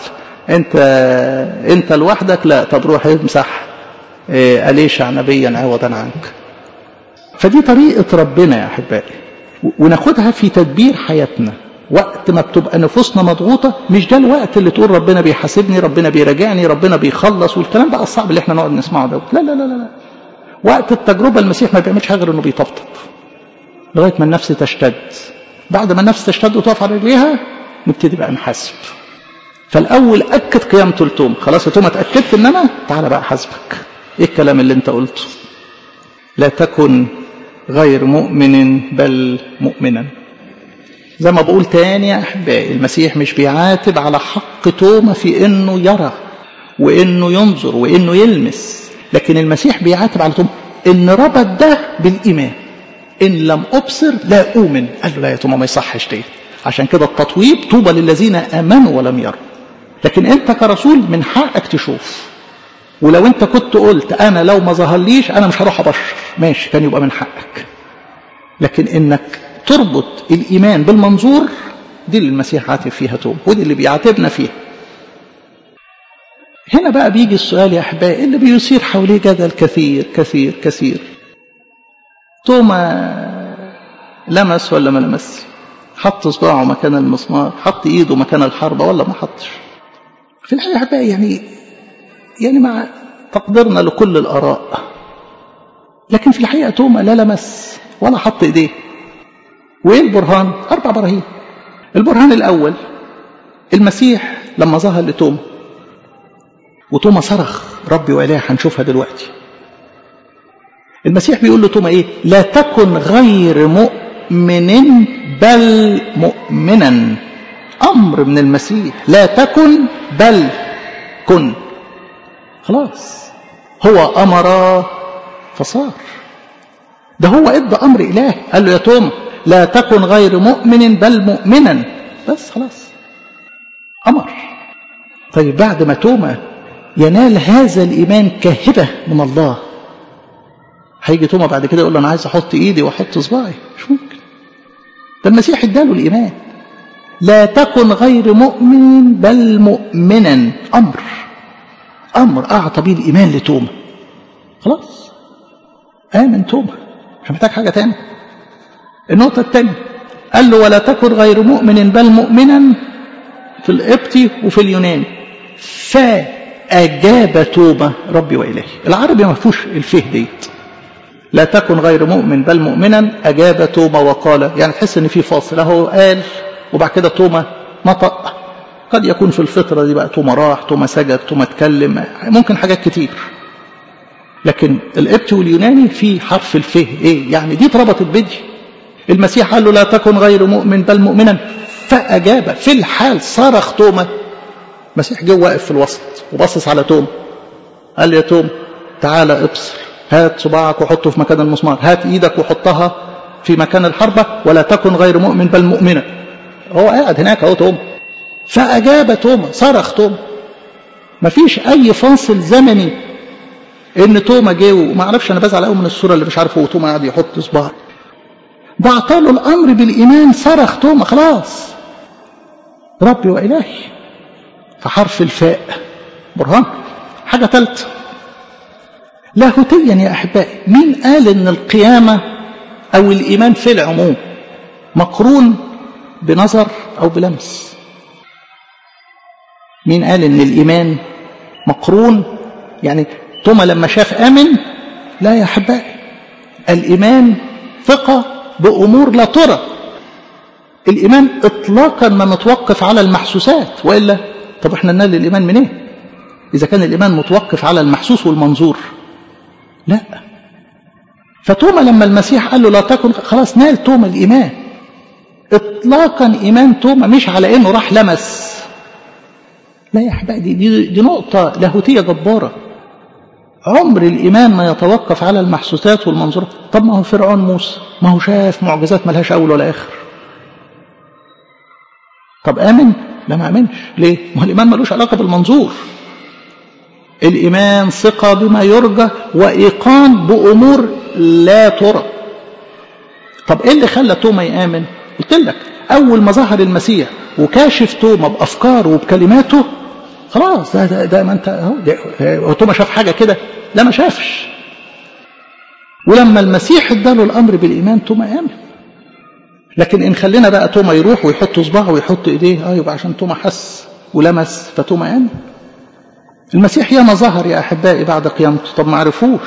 انت لوحدك؟ لا. طب روح امسح أليشع نبيا عوضا عنك. فدي طريقة ربنا يا أحبائي، وناخدها في تدبير حياتنا. وقت ما بتبقى نفوسنا مضغوطة مش ده الوقت اللي تقول ربنا بيحاسبني، ربنا بيراجعني، ربنا بيخلص والكلام بقى الصعب اللي احنا نقعد نسمعه ده. لا. وقت التجربة المسيح ما بيعملش حاجة غير انه بيطبطب لغاية ما النفس تشتد. بعد ما النفس تشتد وتقف على رجليها نبتدي بقى نحاسب. فالأول أكد قيامته لتوما. خلاص يا توما اتأكدت إن أنا تعالى بقى حاسبك. إيه الكلام اللي أنت قلته؟ لا تكن غير مؤمن بل مؤمنا. زي ما بقول تاني يا أحبائي، المسيح مش بيعاتب على حق توما في إنه يرى وإنه ينظر وإنه يلمس، لكن المسيح بيعاتب على توما إن ربط ده بالإيمان. إن لم أبصر لا أؤمن. قال له لا يا توما ما يصحش دي. عشان كده التطويب طوبى للذين آمنوا ولم يروا. لكن أنت كرسول من حقك تشوف. ولو أنت كنت قلت أنا لو ما ظهرليش أنا مش هروح أبشر، ماشي، كان يبقى من حقك. لكن إنك تربط الإيمان بالمنظور، دي اللي المسيح عاتب فيها توما، ودي اللي بيعاتبنا فيها. هنا بقى بيجي السؤال يا أحبائي اللي بيثير حواليه جدل كثير كثير كثير. توما لمس ولا ما لمس؟ حط صباعه مكان المسمار، حط ايده مكان الحربة ولا ما حطش؟ في الحقيقة أحبائي يعني مع تقديرنا لكل الآراء، لكن في الحقيقة توما لا لمس ولا حط ايديه. وايه البرهان؟ 4 براهين. البرهان الأول المسيح لما ظهر لتوما وتوما صرخ ربي وإلهي، هنشوفها دلوقتي. المسيح بيقول لتوما ايه؟ لا تكن غير مؤمن بل مؤمنا. أمر من المسيح، لا تكن بل كن. خلاص هو أمر فصار. ده هو ادى أمر إله، قال له يا توما لا تكن غير مؤمن بل مؤمنا، بس خلاص أمر. طيب بعد ما توما ينال هذا الإيمان كهبة من الله، هيجي توما بعد كده يقول له أنا عايز أحط إيدي وأحط صباعي؟ مش ممكن. ده المسيح اداله الإيمان. لا تكن غير مؤمن بل مؤمنا. أمر أعطى به الإيمان لتوما. خلاص آمن توما، مش محتاج حاجة تاني. النقطة الثانية قال له ولا تكن غير مؤمن بل مؤمنا في القبطي وفي اليوناني. فأجاب توما ربي وإلهي. العربي ما فيهوش الفه ديت. لا تكن غير مؤمن بل مؤمنا أجاب توما وقال، يعني تحس ان في فاصل اهو قال وبعد كده توما نطق. قد يكون في الفترة دي بقى توما راح، توما سجد، توما اتكلم، ممكن حاجات كتير. لكن القبطي واليوناني في حرف الفه ايه، يعني دي اتربطت بدي. المسيح قال له لا تكن غير مؤمن بل مؤمنا، فأجاب. في الحال صرخ توما. المسيح جه واقف في الوسط وبصص على توما، قال له يا توما تعالى ابصر، هات صباعك وحطه في مكان المسمار، هات ايدك وحطها في مكان الحربة، ولا تكن غير مؤمن بل مؤمنا. هو قاعد هناك اهو توما. فأجاب توما، صرخ توما. مفيش اي فاصل زمني ان توما جه. وما اعرفش، انا بزعل قوي من الصوره اللي مش عارف هو توما قاعد يحط صباعه. ده اعطاله الامر بالايمان، صرخ توما خلاص ربي والهي. فحرف الفاء برهان. حاجه ثالثه لاهوتيا يا احبائي، مين قال ان القيامه او الايمان في العموم مقرون بنظر او بلمس؟ مين قال ان الايمان مقرون؟ يعني توما لما شاف آمن؟ لا يا أحبائي، الإيمان ثقة بأمور لا ترى. الإيمان إطلاقا ما متوقف على المحسوسات، وإلا طب إحنا ننال الإيمان منين؟ إذا كان الإيمان متوقف على المحسوس والمنظور، لا. فتوما لما المسيح قال له لا تكن، خلاص نال توما الإيمان. إطلاقا إيمان توما مش على إنه راح لمس. لا يا أحبائي، دي نقطة لاهوتية جبارة. عمر الإيمان ما يتوقف على المحسوسات والمنظورات. طب ما هو فرعون موسى ما هو شاف معجزات ملهاش أول ولا آخر. طب آمن؟ لا ما آمنش. ليه؟ ما هو الإيمان ملوش علاقة بالمنظور. الإيمان ثقة بما يرجى وإيقان بأمور لا ترى. طب إيه اللي خلى توما يآمن؟ قلت لك أول ما ظهر المسيح وكاشف توما بأفكاره وبكلماته، خلاص ده ما انت اهو. توما شاف حاجه كده؟ لا ما شافش. ولما المسيح اداله الامر بالايمان توما امن. لكن ان خلينا بقى توما يروح ويحط صباعه ويحط ايديه، يبقى عشان توما حس ولمس فتوما امن. المسيح ياما ظهر يا احبائي بعد قيامته، طب ما عرفوش،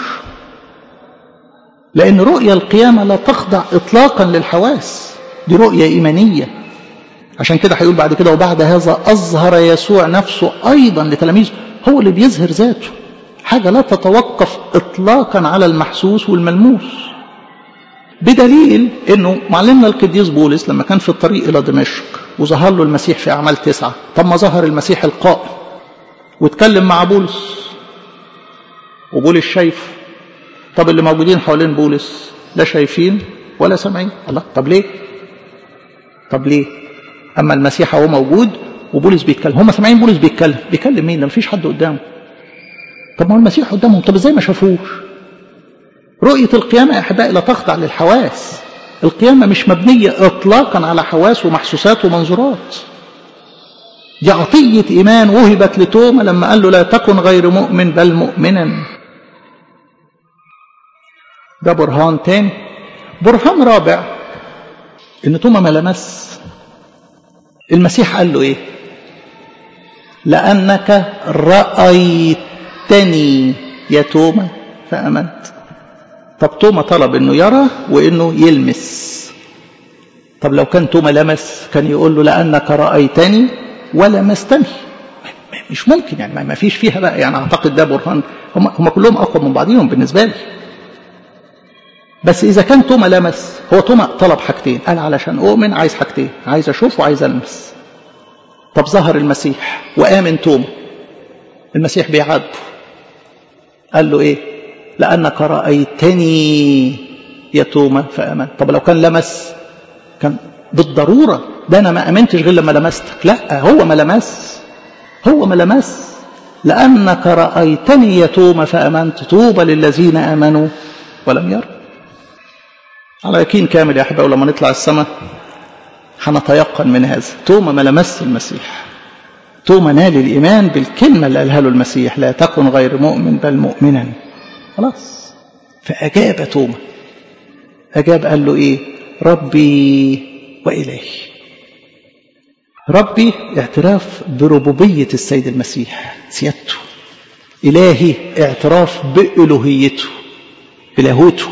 لان رؤيا القيامه لا تخضع اطلاقا للحواس، دي رؤيه ايمانيه. عشان كده هيقول بعد كده وبعد هذا أظهر يسوع نفسه أيضا لتلاميذه. هو اللي بيظهر ذاته، حاجة لا تتوقف إطلاقا على المحسوس والملموس. بدليل أنه معلمنا القديس بولس لما كان في الطريق إلى دمشق وظهر له المسيح في أعمال 9، طب ما ظهر المسيح القائم واتكلم مع بولس وبولس شايف. طب اللي موجودين حوالين بولس لا شايفين ولا سامعين. الله، طب ليه؟ طب ليه؟ أما المسيح هو موجود وبولس بيتكلم، هم سامعين بولس بيكلم مين؟ ده مفيش حد قدامه. طب ما هو المسيح قدامهم، طب ازاي ما شافوش؟ رؤية القيامة يا أحبائي لا تخضع للحواس. القيامة مش مبنية إطلاقا على حواس ومحسوسات ومنظورات. دي عطية إيمان وهبت لتوما لما قال له لا تكن غير مؤمن بل مؤمنا. ده برهان تاني. برهان رابع إن توما ما لمس. المسيح قال له ايه؟ لأنك رأيتني يا توما فأمنت. طب توما طلب انه يرى وانه يلمس. طب لو كان توما لمس كان يقول له لأنك رأيتني ولمستني. مش ممكن، يعني ما فيش فيها بقى. يعني اعتقد ده برهان، هم كلهم اقوى من بعضهم بالنسبة لي. بس إذا كان توما لمس، هو توما طلب حاجتين، قال علشان أؤمن عايز حاجتين، عايز أشوف وعايز ألمس. طب ظهر المسيح وآمن توما، المسيح بيعاتبه قال له إيه؟ لأنك رأيتني يا توما فآمن. طب لو كان لمس كان بالضرورة ده أنا ما آمنتش غير لما لمستك. لا، هو ما لمس. لأنك رأيتني يا توما فآمنت. طوبى للذين آمنوا ولم يروا. على يقين كامل يا أحبائي، ولما نطلع السماء هنتيقن من هذا. توما ما لمس المسيح، توما نال الإيمان بالكلمة اللي قالها له المسيح: لا تكن غير مؤمن بل مؤمنا. خلاص. فأجاب توما، أجاب قال له إيه؟ ربي وإلهي. ربي اعتراف بربوبية السيد المسيح، سيادته. إلهي اعتراف بإلوهيته، بلاهوته.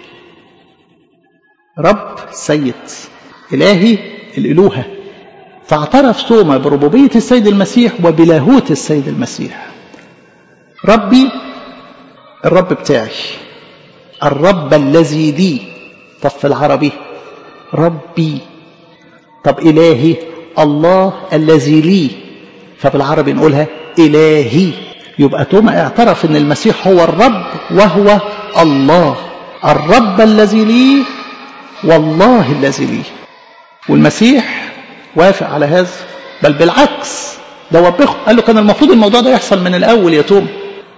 رب سيد، إلهي الإلوهة. فاعترف توما بربوبية السيد المسيح وبلاهوت السيد المسيح. ربي، الرب بتاعي، الرب الذي لي. طب في العربي ربي. طب إلهي الله الذي لي، فبالعربي نقولها إلهي. يبقى توما اعترف ان المسيح هو الرب وهو الله، الرب الذي لي والله الذي لي. والمسيح وافق على هذا، بل بالعكس ده وبخه، قال له كان المفروض الموضوع ده يحصل من الأول يا توما،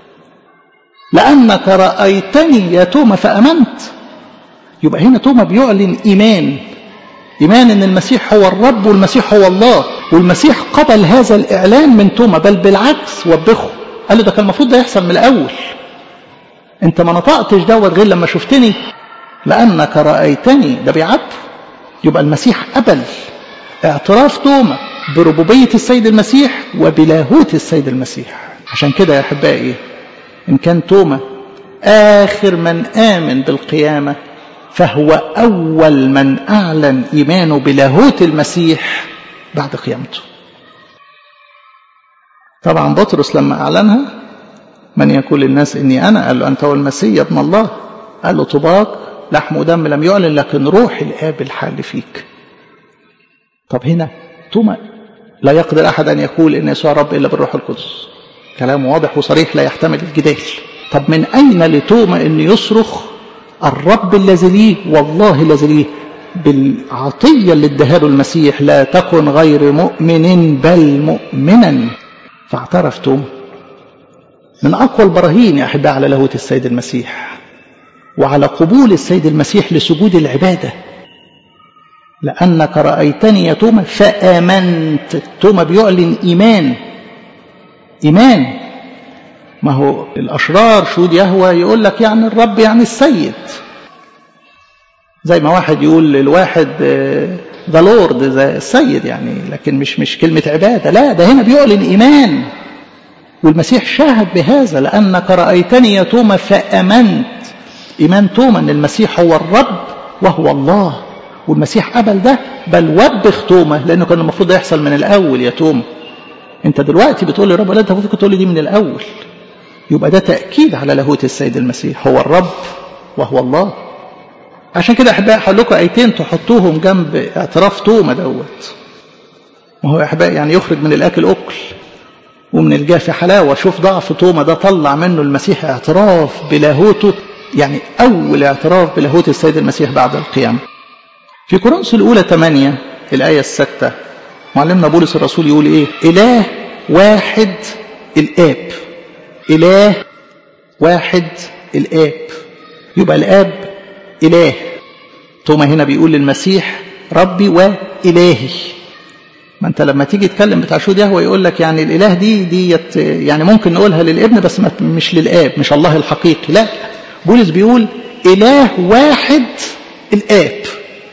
لأنك رأيتني يا توما فأمنت. يبقى هنا توما بيعلن إيمان ان المسيح هو الرب والمسيح هو الله، والمسيح قبل هذا الإعلان من توما، بل بالعكس وبخه، قال له ده كان المفروض ده يحصل من الأول، انت ما نطقتش دوت غير لما شفتني، لأنك رأيتني. ده بيعب. يبقى المسيح قبل اعتراف توما بربوبية السيد المسيح وبلاهوت السيد المسيح. عشان كده يا أحبائي، إن كان توما آخر من آمن بالقيامة، فهو أول من أعلن إيمانه بلاهوت المسيح بعد قيامته. طبعا بطرس لما أعلنها: من يقول للناس إني أنا؟ قال له: أنت هو المسيح ابن الله. قال له: طباك لحم ودم لم يعلن، لكن روح الآب الحال فيك. طب هنا توما لا يقدر أحد أن يقول إن يسوع رب إلا بالروح القدس، كلام واضح وصريح لا يحتمل الجدال. طب من أين لتوما أن يصرخ الرب الذي لي والله الذي لي بالعطية اللي اداها له المسيح: لا تكن غير مؤمن بل مؤمنا؟ فاعترف توما. من أقوى البراهين يا أحباء على لاهوت السيد المسيح وعلى قبول السيد المسيح لسجود العبادة: لأنك رأيتني يا توما فآمنت. توما بيعلن إيمان. ما هو الأشرار شهود يهوه يقول لك يعني الرب يعني السيد، زي ما واحد يقول للواحد ذا لورد، زي السيد يعني، لكن مش كلمة عبادة. لا، ده هنا بيعلن إيمان، والمسيح شاهد بهذا: لأنك رأيتني يا توما فآمنت. إيمان توما أن المسيح هو الرب وهو الله، والمسيح قبل ده، بل وبخ توما، لأنه كان المفروض ده يحصل من الأول. يا توما أنت دلوقتي بتقول لي رب، لا، أنت المفروض تقول لي دي من الأول. يبقى ده تأكيد على لاهوت السيد المسيح، هو الرب وهو الله. عشان كده أحبائي هقول لكم آيتين تحطوهم جنب اعتراف توما دوت. ما هو يا أحبائي يعني يخرج من الأكل أكل ومن الجاف حلاوة. شوف ضعف توما ده طلع منه المسيح اعتراف بلاهوته، يعني أول اعتراف بلاهوت السيد المسيح بعد القيامة. في كورنثوس الأولى 8 الآية 6 معلمنا بولس الرسول يقول إيه؟ إله واحد الآب. إله واحد الآب. يبقى الآب إله. توما هنا بيقول للمسيح ربي وإلهي. ما أنت لما تيجي تكلم بتاع شهود يهوه يقول لك يعني الإله ديت يعني ممكن نقولها للابن بس مش للآب، مش الله الحقيقي. لا، بولس بيقول إله واحد الآب.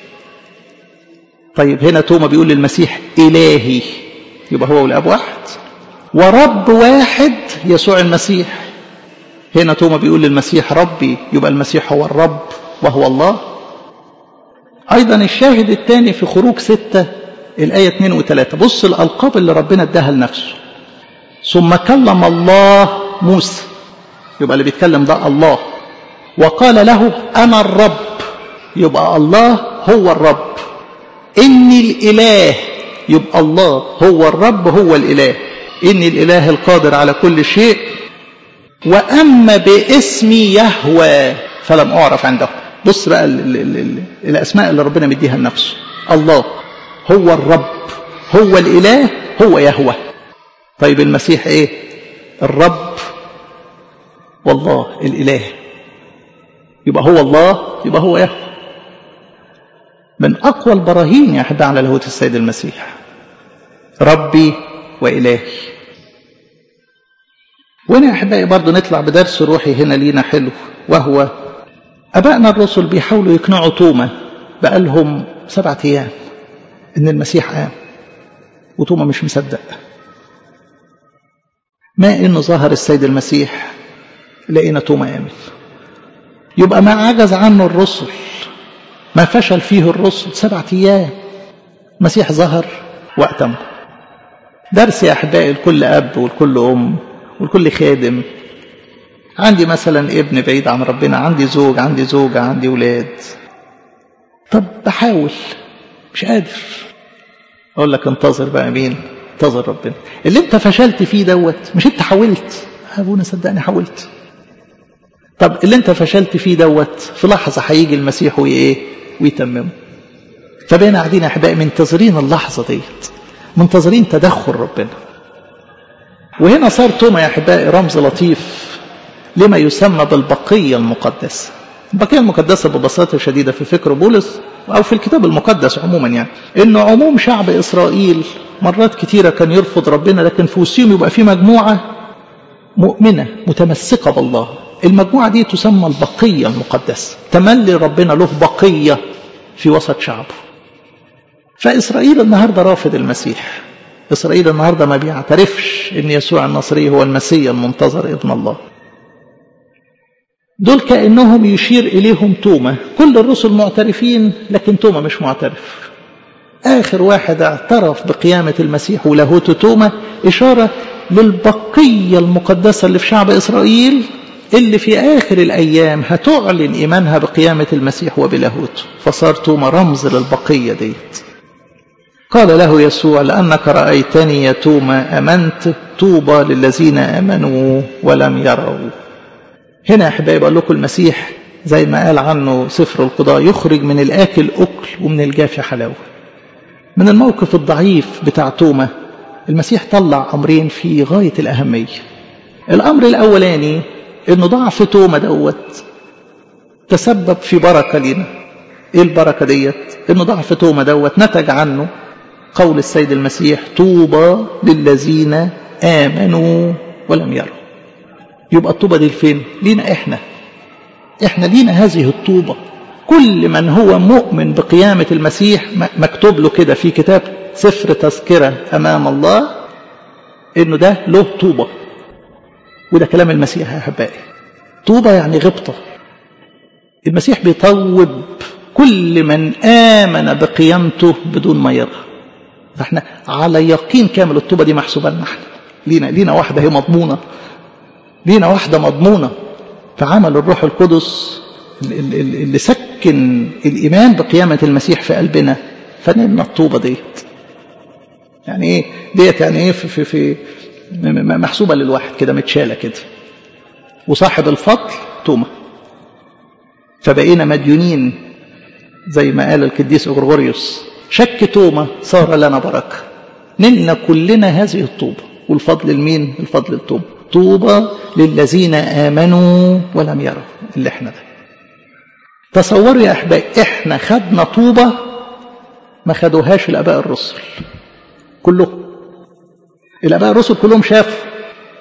طيب هنا توما بيقول للمسيح إلهي، يبقى هو والآب واحد. ورب واحد يسوع المسيح. هنا توما بيقول للمسيح ربي، يبقى المسيح هو الرب وهو الله. أيضا الشاهد الثاني في خروج 6 الآية 2 و3. بص الألقاب اللي ربنا اداها لنفسه: ثم كلم الله موسى، يبقى اللي بيتكلم ده الله، وقال له أنا الرب، يبقى الله هو الرب. إني الإله، يبقى الله هو الرب هو الإله. إني الإله القادر على كل شيء، وأما باسمي يهوه فلم أعرف عنده. بص بقى الأسماء اللي ربنا مديها لنفسه: الله هو الرب هو الإله هو يهوه. طيب المسيح إيه؟ الرب والله الإله. يبقى هو الله، يبقى هو يهوه. من أقوى البراهين يا أحبائي على لاهوت السيد المسيح، ربي وإلهي. وهنا يا أحبائي برضو نطلع بدرس روحي هنا لينا حلو، وهو أبائنا الرسل بيحاولوا يقنعوا توما بقالهم 7 أيام إن المسيح قام، وتوما مش مصدق. ما إنه ظهر السيد المسيح لقينا توما آمن. يبقى ما عجز عنه الرسل، ما فشل فيه الرسل 7 أيام، المسيح ظهر وأتم. درس يا أحبائي لكل أب ولكل أم ولكل خادم. عندي مثلا ابن بعيد عن ربنا، عندي زوج، عندي زوجة، عندي ولاد، طب بحاول مش قادر، أقول لك انتظر بقى مين؟ انتظر ربنا. اللي انت فشلت فيه دوت، مش انت حاولت؟ أبونا صدقني حاولت. طب اللي انت فشلت فيه دوت في لحظة هيجي المسيح ويتممه. فبقينا قاعدين يا أحبائي منتظرين اللحظة ديت، منتظرين تدخل ربنا. وهنا صار توما يا أحبائي رمز لطيف لما يسمى بالبقية المقدسة. البقية المقدسة ببساطة شديدة في فكر بولس أو في الكتاب المقدس عموما، يعني إنه عموم شعب إسرائيل مرات كتيرة كان يرفض ربنا، لكن في وسطهم يبقى في مجموعة مؤمنة متمسكة بالله. المجموعة دي تسمى البقية المقدسة، تملي ربنا له بقية في وسط شعبه. فإسرائيل النهاردة رافض المسيح، إسرائيل النهاردة ما بيعترفش إن يسوع الناصري هو المسيح المنتظر ابن الله. دول كأنهم يشير إليهم توما، كل الرسل معترفين لكن توما مش معترف. آخر واحد اعترف بقيامة المسيح ولاهوته توما، إشارة للبقية المقدسة اللي في شعب إسرائيل، اللي في آخر الأيام هتعلن إيمانها بقيامة المسيح وبلاهوته. فصار توما رمز للبقية ديت. قال له يسوع: لأنك رأيتني يا توما أمنت، طوبى للذين آمنوا ولم يروا. هنا يا أحبائي بقول لكم المسيح زي ما قال عنه سفر القضاء: يخرج من الآكل أكل ومن الجافي حلاوة. من الموقف الضعيف بتاع توما المسيح طلع أمرين في غاية الأهمية. الأمر الأولاني إنه ضعف توما دوت تسبب في بركة لنا. إيه البركة ديت؟ إنه ضعف توما دوت نتج عنه قول السيد المسيح: طوبى للذين آمنوا ولم يروا. يبقى الطوبة دي فين؟ لينا إحنا لينا هذه الطوبة. كل من هو مؤمن بقيامة المسيح مكتوب له كده في كتاب سفر تذكرة أمام الله إنه ده له طوبة. وده كلام المسيح يا أحبائي. طوبة يعني غبطة. المسيح بيطوب كل من آمن بقيامته بدون ما يرى. فاحنا على يقين كامل الطوبة دي محسوبة لنا احنا. لينا واحدة هي مضمونة، لينا واحدة مضمونة. فعمل الروح القدس اللي سكن الإيمان بقيامة المسيح في قلبنا، فنلنا الطوبة ديت. يعني ايه ديت؟ يعني ايه في محسوبة للواحد كده، متشالة كده. وصاحب الفضل توما. فبقينا مديونين زي ما قال القديس غرغوريوس: شك توما صار لنا بركة. نلنا كلنا هذه الطوبة. والفضل لمين؟ الفضل لتوما. طوبى للذين آمنوا ولم يروا. اللي احنا ده. تصوروا يا أحبائي، احنا خدنا طوبة ما خدوهاش الآباء الرسل كلهم. الآباء الرسل كلهم شافوا،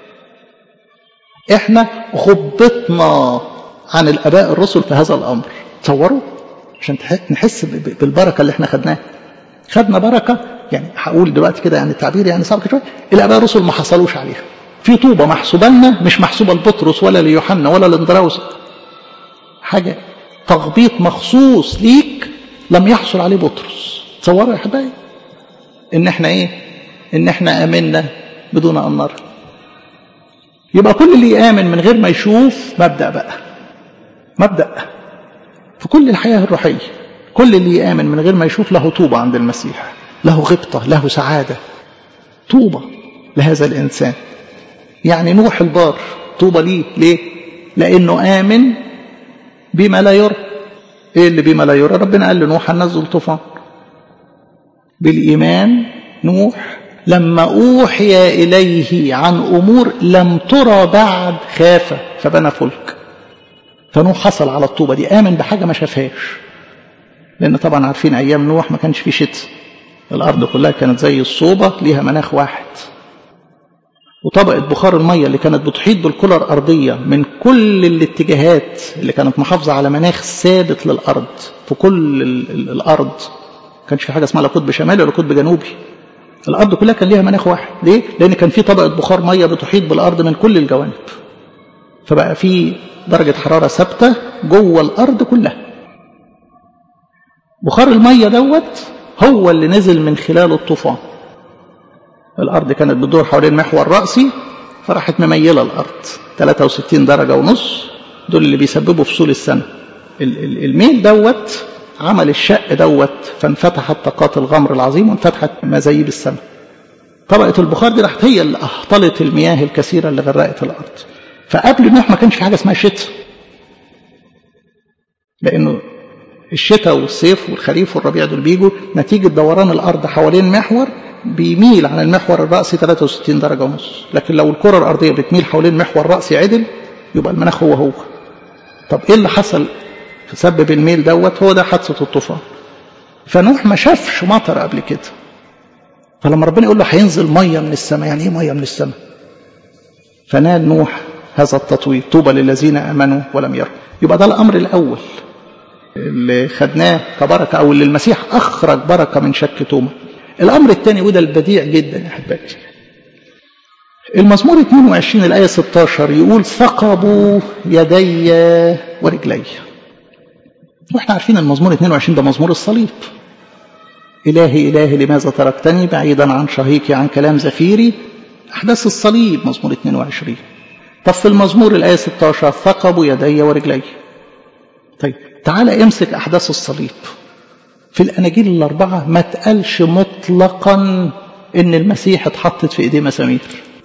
احنا خبطنا عن الآباء الرسل في هذا الأمر. تصوروا عشان نحس بالبركة اللي احنا خدناها. خدنا بركة، يعني هقول دلوقتي كده يعني التعبير يعني صعب شوية، الآباء الرسل ما حصلوش عليها. في طوبة محسوبة لنا، مش محسوبة لبطرس ولا ليوحنا ولا لاندراوس. حاجة تغبيط مخصوص ليك لم يحصل عليه بطرس. تصوروا يا حبايبي ان احنا ايه؟ ان احنا آمنا بدون أن نرى. يبقى كل اللي يآمن من غير ما يشوف مبدأ في كل الحياة الروحية. كل اللي يآمن من غير ما يشوف له طوبة عند المسيح، له غبطة، له سعادة. طوبة لهذا الإنسان. يعني نوح البار طوبة ليه؟ لأنه آمن بما لا يرى. إيه اللي بما لا يرى؟ ربنا قال لنوح هننزل طوفان. بالإيمان نوح لما أوحي إليه عن أمور لم ترى بعد خاف فبنى فلك. فنوح حصل على الطوبة دي، آمن بحاجة ما شافهاش. لأن طبعا عارفين أيام نوح ما كانش فيه شتاء، الأرض كلها كانت زي الصوبة ليها مناخ واحد، وطبقة بخار المية اللي كانت بتحيط بالكرة الأرضية من كل الاتجاهات اللي كانت محافظة على مناخ ثابت للأرض في كل الأرض، ما كانش في حاجة اسمها لا قطب شمالي ولا قطب جنوبي، الأرض كلها كان ليها مناخ واحد. ليه؟ لأن كان في طبقة بخار مية بتحيط بالأرض من كل الجوانب، فبقى في درجة حرارة ثابتة جوه الأرض كلها. بخار المية دوت هو اللي نزل من خلال الطوفان. الأرض كانت بتدور حوالين محور رأسي، فراحت مميلة الأرض 63 درجة ونص، دول اللي بيسببوا فصول السنة. الميل دوت عمل الشق دوت، فانفتحت طاقات الغمر العظيم وانفتحت مزايب السماء. طبقة البخار دي راحت هي اللي أهطلت المياه الكثيرة اللي غرقت الأرض. فقبل نوح ما كانش في حاجة اسمها شتاء، لأنه الشتاء والصيف والخريف والربيع دول بيجوا نتيجة دوران الأرض حوالين محور بيميل عن المحور الرأسي 63 درجة ونص. لكن لو الكرة الأرضية بتميل حوالين محور رأسي عدل يبقى المناخ هو. طب إيه اللي حصل سبب الميل دوت؟ هو ده حادثة الطوفان. فنوح ما شافش مطر قبل كده، فلما ربنا يقول له هينزل مية من السماء، يعني إيه مية من السماء؟ فنال نوح هذا التطويل: طوبى للذين آمنوا ولم يروا. يبقى ده الأمر الأول اللي خدناه كبركة، أو اللي المسيح أخرج بركة من شك توما. الأمر الثاني وده البديع جدا يا أحبائي، المزمور 22 الآية 16 يقول: ثقبوا يدي ورجلي. واحنا عارفين المزمور 22 ده مزمور الصليب. إلهي إلهي لماذا تركتني بعيدا عن شهيقي عن كلام زفيري، أحداث الصليب مزمور 22. طب في المزمور الآية 16 ثقبوا يدي ورجلي. طيب تعالى امسك أحداث الصليب. في الأناجيل الأربعة ما تقالش مطلقا إن المسيح اتحطت في إيديه مسامير.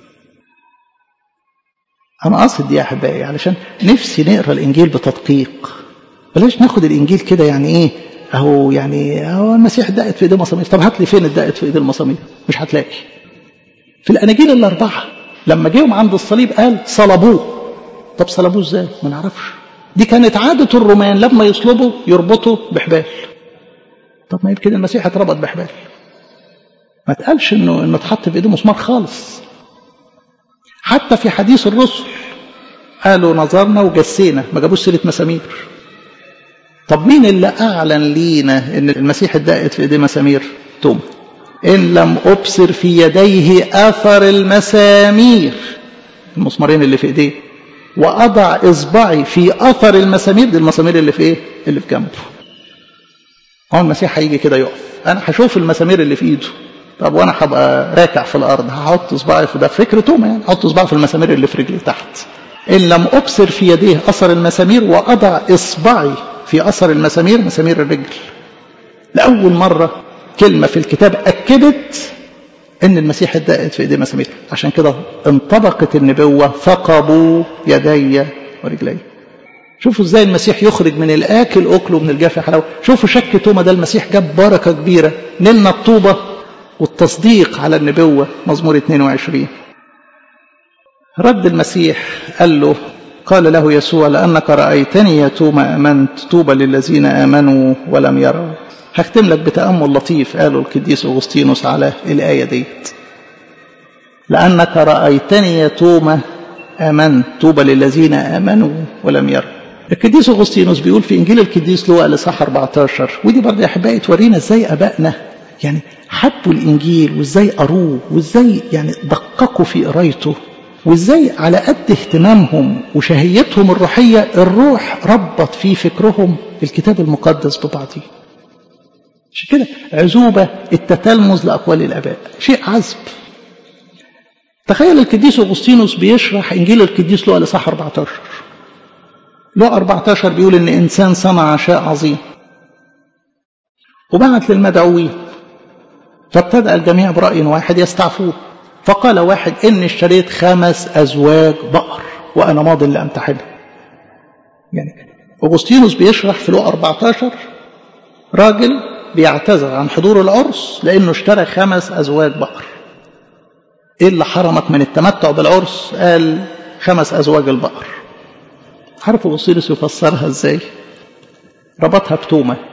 أنا قاصد دي يا أحبائي علشان نفسي نقرأ الإنجيل بتدقيق، بلاش ناخد الإنجيل كده يعني إيه أهو، يعني أهو المسيح دقت في إيديه مسامير. طب هات لي فين اتدقت في إيديه المسامير؟ مش هتلاقي. في الأناجيل الأربعة لما جيهم عند الصليب قال صلبوه. طب صلبوه إزاي؟ ما نعرفش. دي كانت عادة الرومان لما يصلبوا يربطوا بحبال. طب ما يمكن المسيح اتربط بحبال، ما تقالش إنه اتحط في إيديه مسمار خالص. حتى في حديث الرسل قالوا نظرنا وجسينا، ما جابوش سيرة مسامير. طب مين اللي أعلن لينا إن المسيح اتدقت في إيديه مسامير؟ توما. إن لم أبصر في يديه أثر المسامير، المسمارين اللي في إيديه، وأضع إصبعي في أثر المسامير، دي المسامير اللي في إيه؟ اللي في جنبه. هو المسيح هيجي كده يقف، أنا هشوف المسامير اللي في إيده. طب وأنا هبقى راكع في الأرض هحط إصبعي في ده، فكر توما يعني، أحط إصبعي في المسامير اللي في رجلي تحت. إن لم أبصر في يديه أثر المسامير وأضع إصبعي في أثر المسامير، مسامير الرجل. لأول مرة كلمة في الكتاب أكدت إن المسيح اتدقت في إيديه مسامير. عشان كده انطبقت النبوة: ثقبوا يدي ورجلي. شوفوا إزاي المسيح يخرج من الآكل أكله ومن الجاف حلاوة. شوفوا شك توما ده المسيح جاب بركة كبيرة، نلنا الطوبة والتصديق على النبوة. مزمور 22 رد المسيح قال له: قال له يسوع: لأنك رأيتني يا توما آمنت، طوبى للذين آمنوا ولم يروا. هختم لك بتأمل لطيف قاله القديس أغسطينوس على الآية ديت: لأنك رأيتني يا توما آمنت، طوبى للذين آمنوا ولم يروا. القديس أغسطينوس بيقول في إنجيل القديس لوقا الإصحاح 14، ودي برضه يا أحبائي تورينا إزاي آبائنا يعني حبوا الإنجيل، وإزاي قروه، وإزاي يعني دققوا في قرايته، وإزاي على قد اهتمامهم وشهيتهم الروحية الروح ربط في فكرهم الكتاب المقدس ببعضه. عشان كده عزوبة التتلمذ لأقوال الآباء شيء عذب. تخيل القديس أغسطينوس بيشرح إنجيل القديس لوقا الإصحاح 14. لوقا 14 بيقول إن إنسان صنع شيء عظيم وبعت للمدعوين، فابتدأ الجميع برأي واحد يستعفوه. فقال واحد: إني اشتريت 5 أزواج بقر وأنا ماض لأمتحنها. يعني أغسطينوس بيشرح في لوقا 14 راجل بيعتذر عن حضور العرس لأنه اشترى 5 أزواج بقر. إيه اللي حرمك من التمتع بالعرس؟ قال 5 أزواج البقر. عارف أغسطينوس يفسرها إزاي؟ ربطها بتوما.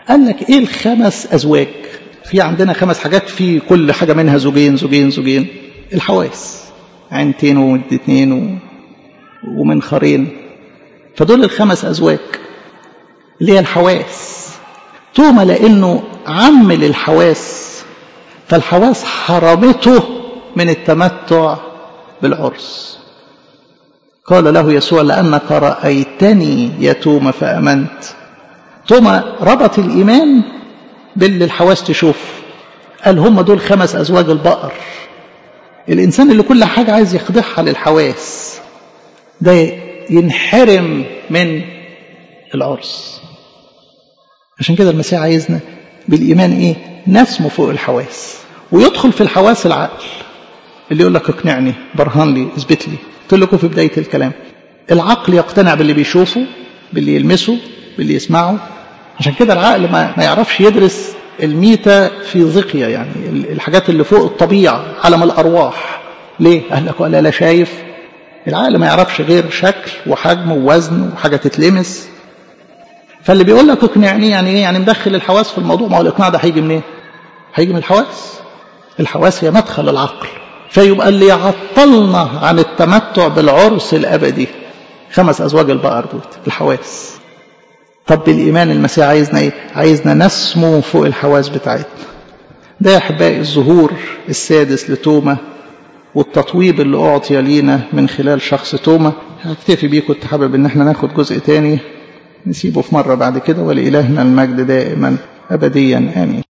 قال لك ايه الخمس ازواج؟ في عندنا 5 حاجات، في كل حاجة منها زوجين زوجين زوجين. الحواس، عينتين وودتين ومنخرين، فدول ال5 أزواج اللي هي الحواس. توما لأنه عمل الحواس، فالحواس حرمته من التمتع بالعرس. قال له يسوع لأنك رأيتني يا توما فأمنت. توما ربط الإيمان باللي الحواس تشوف، قال هم دول 5 أزواج البقر. الإنسان اللي كل حاجة عايز يخضعها للحواس ده ينحرم من العرس. عشان كده المسيح عايزنا بالإيمان إيه؟ نسمو فوق الحواس، ويدخل في الحواس العقل اللي يقول لك اقنعني، برهن لي، اثبت لي. قلت لكم في بداية الكلام العقل يقتنع باللي بيشوفه، باللي يلمسه، باللي يسمعه. عشان كده العقل ما يعرفش يدرس الميتة في ذقية، يعني الحاجات اللي فوق الطبيعة، عالم الأرواح. ليه؟ قال لك ولا لا شايف. العقل ما يعرفش غير شكل وحجم ووزن وحاجة تتلمس. فاللي بيقول لك اقنعني يعني ايه؟ يعني مدخل الحواس في الموضوع. ما هو الإقناع ده هيجي منين؟ هيجي من الحواس. الحواس هي مدخل العقل. فيبقى اللي يعطلنا عن التمتع بالعرس الأبدي 5 أزواج البقر دول، الحواس. طب بالإيمان المسيح عايزنا ايه؟ عايزنا نسمو فوق الحواس بتاعتنا. ده يا أحبائي الظهور السادس لتوما، والتطويب اللي أعطي لينا من خلال شخص توما. هكتفي بيه، كنت حابب ان احنا ناخد جزء تاني نسيبه في مرة بعد كده. ولإلهنا المجد دائما أبديا آمين.